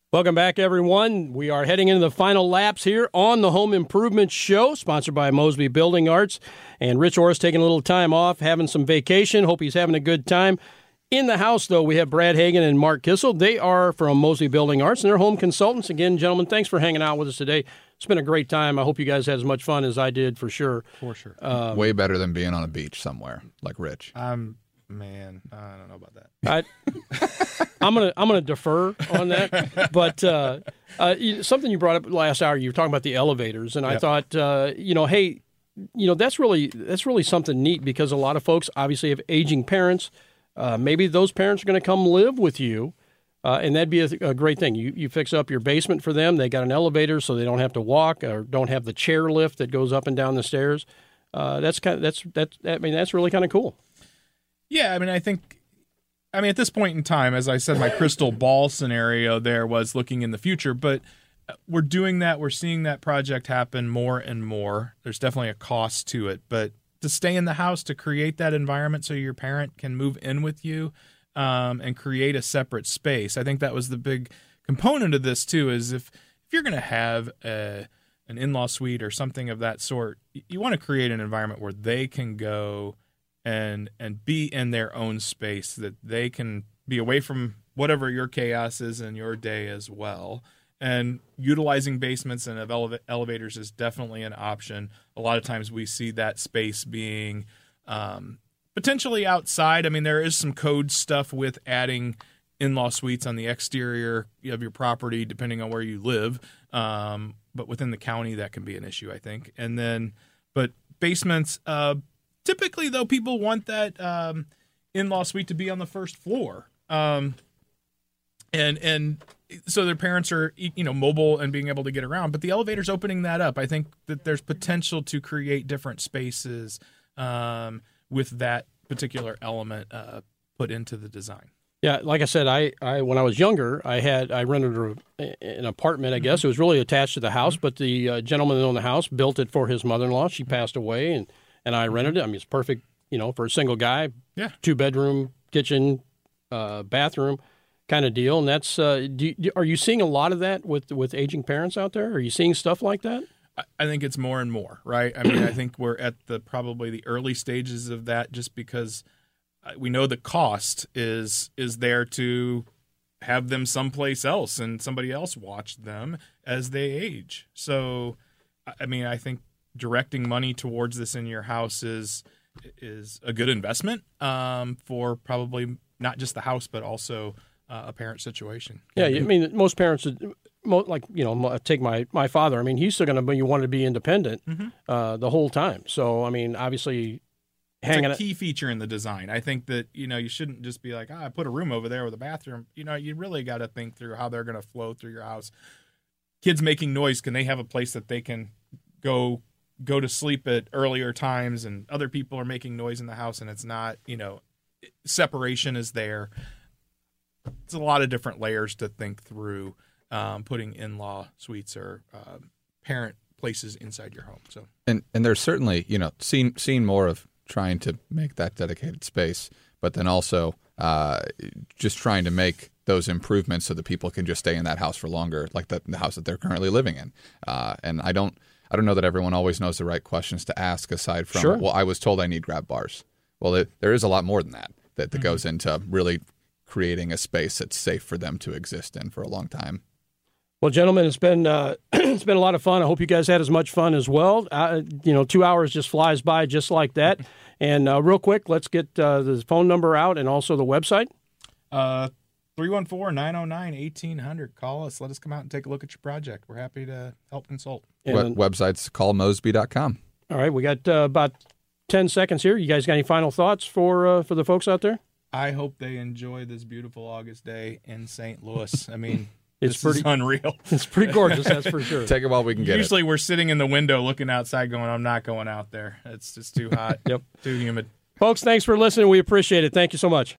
Welcome back, everyone. We are heading into the final laps here on the Home Improvement Show, sponsored by Mosby Building Arts. And Rich Orris taking a little time off, having some vacation. Hope he's having a good time. In the house, though, we have Brad Hagan and Mark Kissel. They are from Mosby Building Arts, and they're home consultants. Again, gentlemen, thanks for hanging out with us today. It's been a great time. I hope you guys had as much fun as I did, for sure. For sure. Way better than being on a beach somewhere, like Rich. Man, I don't know about that. I'm gonna defer on that, but something you brought up last hour, you were talking about the elevators, and I thought, hey, that's really something neat, because a lot of folks obviously have aging parents. Maybe those parents are going to come live with you, and that'd be a great thing. You fix up your basement for them. They got an elevator, so they don't have to walk or don't have the chair lift that goes up and down the stairs. That's really kind of cool. Yeah, I think at this point in time, as I said, my crystal ball scenario there was looking in the future, but we're doing that. We're seeing that project happen more and more. There's definitely a cost to it, but to stay in the house, to create that environment so your parent can move in with you and create a separate space. I think that was the big component of this too, is if you're going to have an in-law suite or something of that sort, you want to create an environment where they can go and be in their own space, that they can be away from whatever your chaos is in your day as well. And utilizing basements and elevators is definitely an option. A lot of times we see that space being potentially outside. There is some code stuff with adding in-law suites on the exterior of your property, depending on where you live. But within the county, that can be an issue, I think. But basements, typically, though, people want that in-law suite to be on the first floor. And so their parents are, mobile and being able to get around. But the elevator's opening that up. I think that there's potential to create different spaces with that particular element put into the design. Yeah, like I said, I when I was younger, I rented an apartment, I guess. It was really attached to the house, but the gentleman that owned the house built it for his mother-in-law. She passed away, and I rented it. It's perfect, for a single guy. Yeah. 2-bedroom, kitchen, bathroom kind of deal. And that's, are you seeing a lot of that with aging parents out there? Are you seeing stuff like that? I think it's more and more, right? I think we're at probably the early stages of that, just because we know the cost is there to have them someplace else and somebody else watch them as they age. So, I think directing money towards this in your house is a good investment for probably not just the house, but also a parent situation. Yeah, most parents, take my father. He's still going to want to be independent the whole time. So, obviously, it's a key feature in the design. I think that, you shouldn't just be like, I put a room over there with a bathroom. You really got to think through how they're going to flow through your house. Kids making noise, can they have a place that they can go to sleep at earlier times, and other people are making noise in the house and it's not, separation is there. It's a lot of different layers to think through putting in-law suites or parent places inside your home. So and there's certainly, seen more of trying to make that dedicated space, but then also just trying to make those improvements so that people can just stay in that house for longer, like the house that they're currently living in. And I don't know that everyone always knows the right questions to ask, aside from, well, I was told I need grab bars. Well, there is a lot more than that goes into really creating a space that's safe for them to exist in for a long time. Well, gentlemen, it's been a lot of fun. I hope you guys had as much fun as well. 2 hours just flies by just like that. And real quick, let's get the phone number out and also the website. 314-909-1800. Call us. Let us come out and take a look at your project. We're happy to help consult. Website's callmosby.com. All right, we got about 10 seconds here. You guys got any final thoughts for the folks out there? I hope they enjoy this beautiful August day in St. Louis. It's pretty unreal. It's pretty gorgeous, that's for sure. Take it while we can get Usually we're sitting in the window looking outside going, I'm not going out there. It's just too hot, too humid. Folks, thanks for listening. We appreciate it. Thank you so much.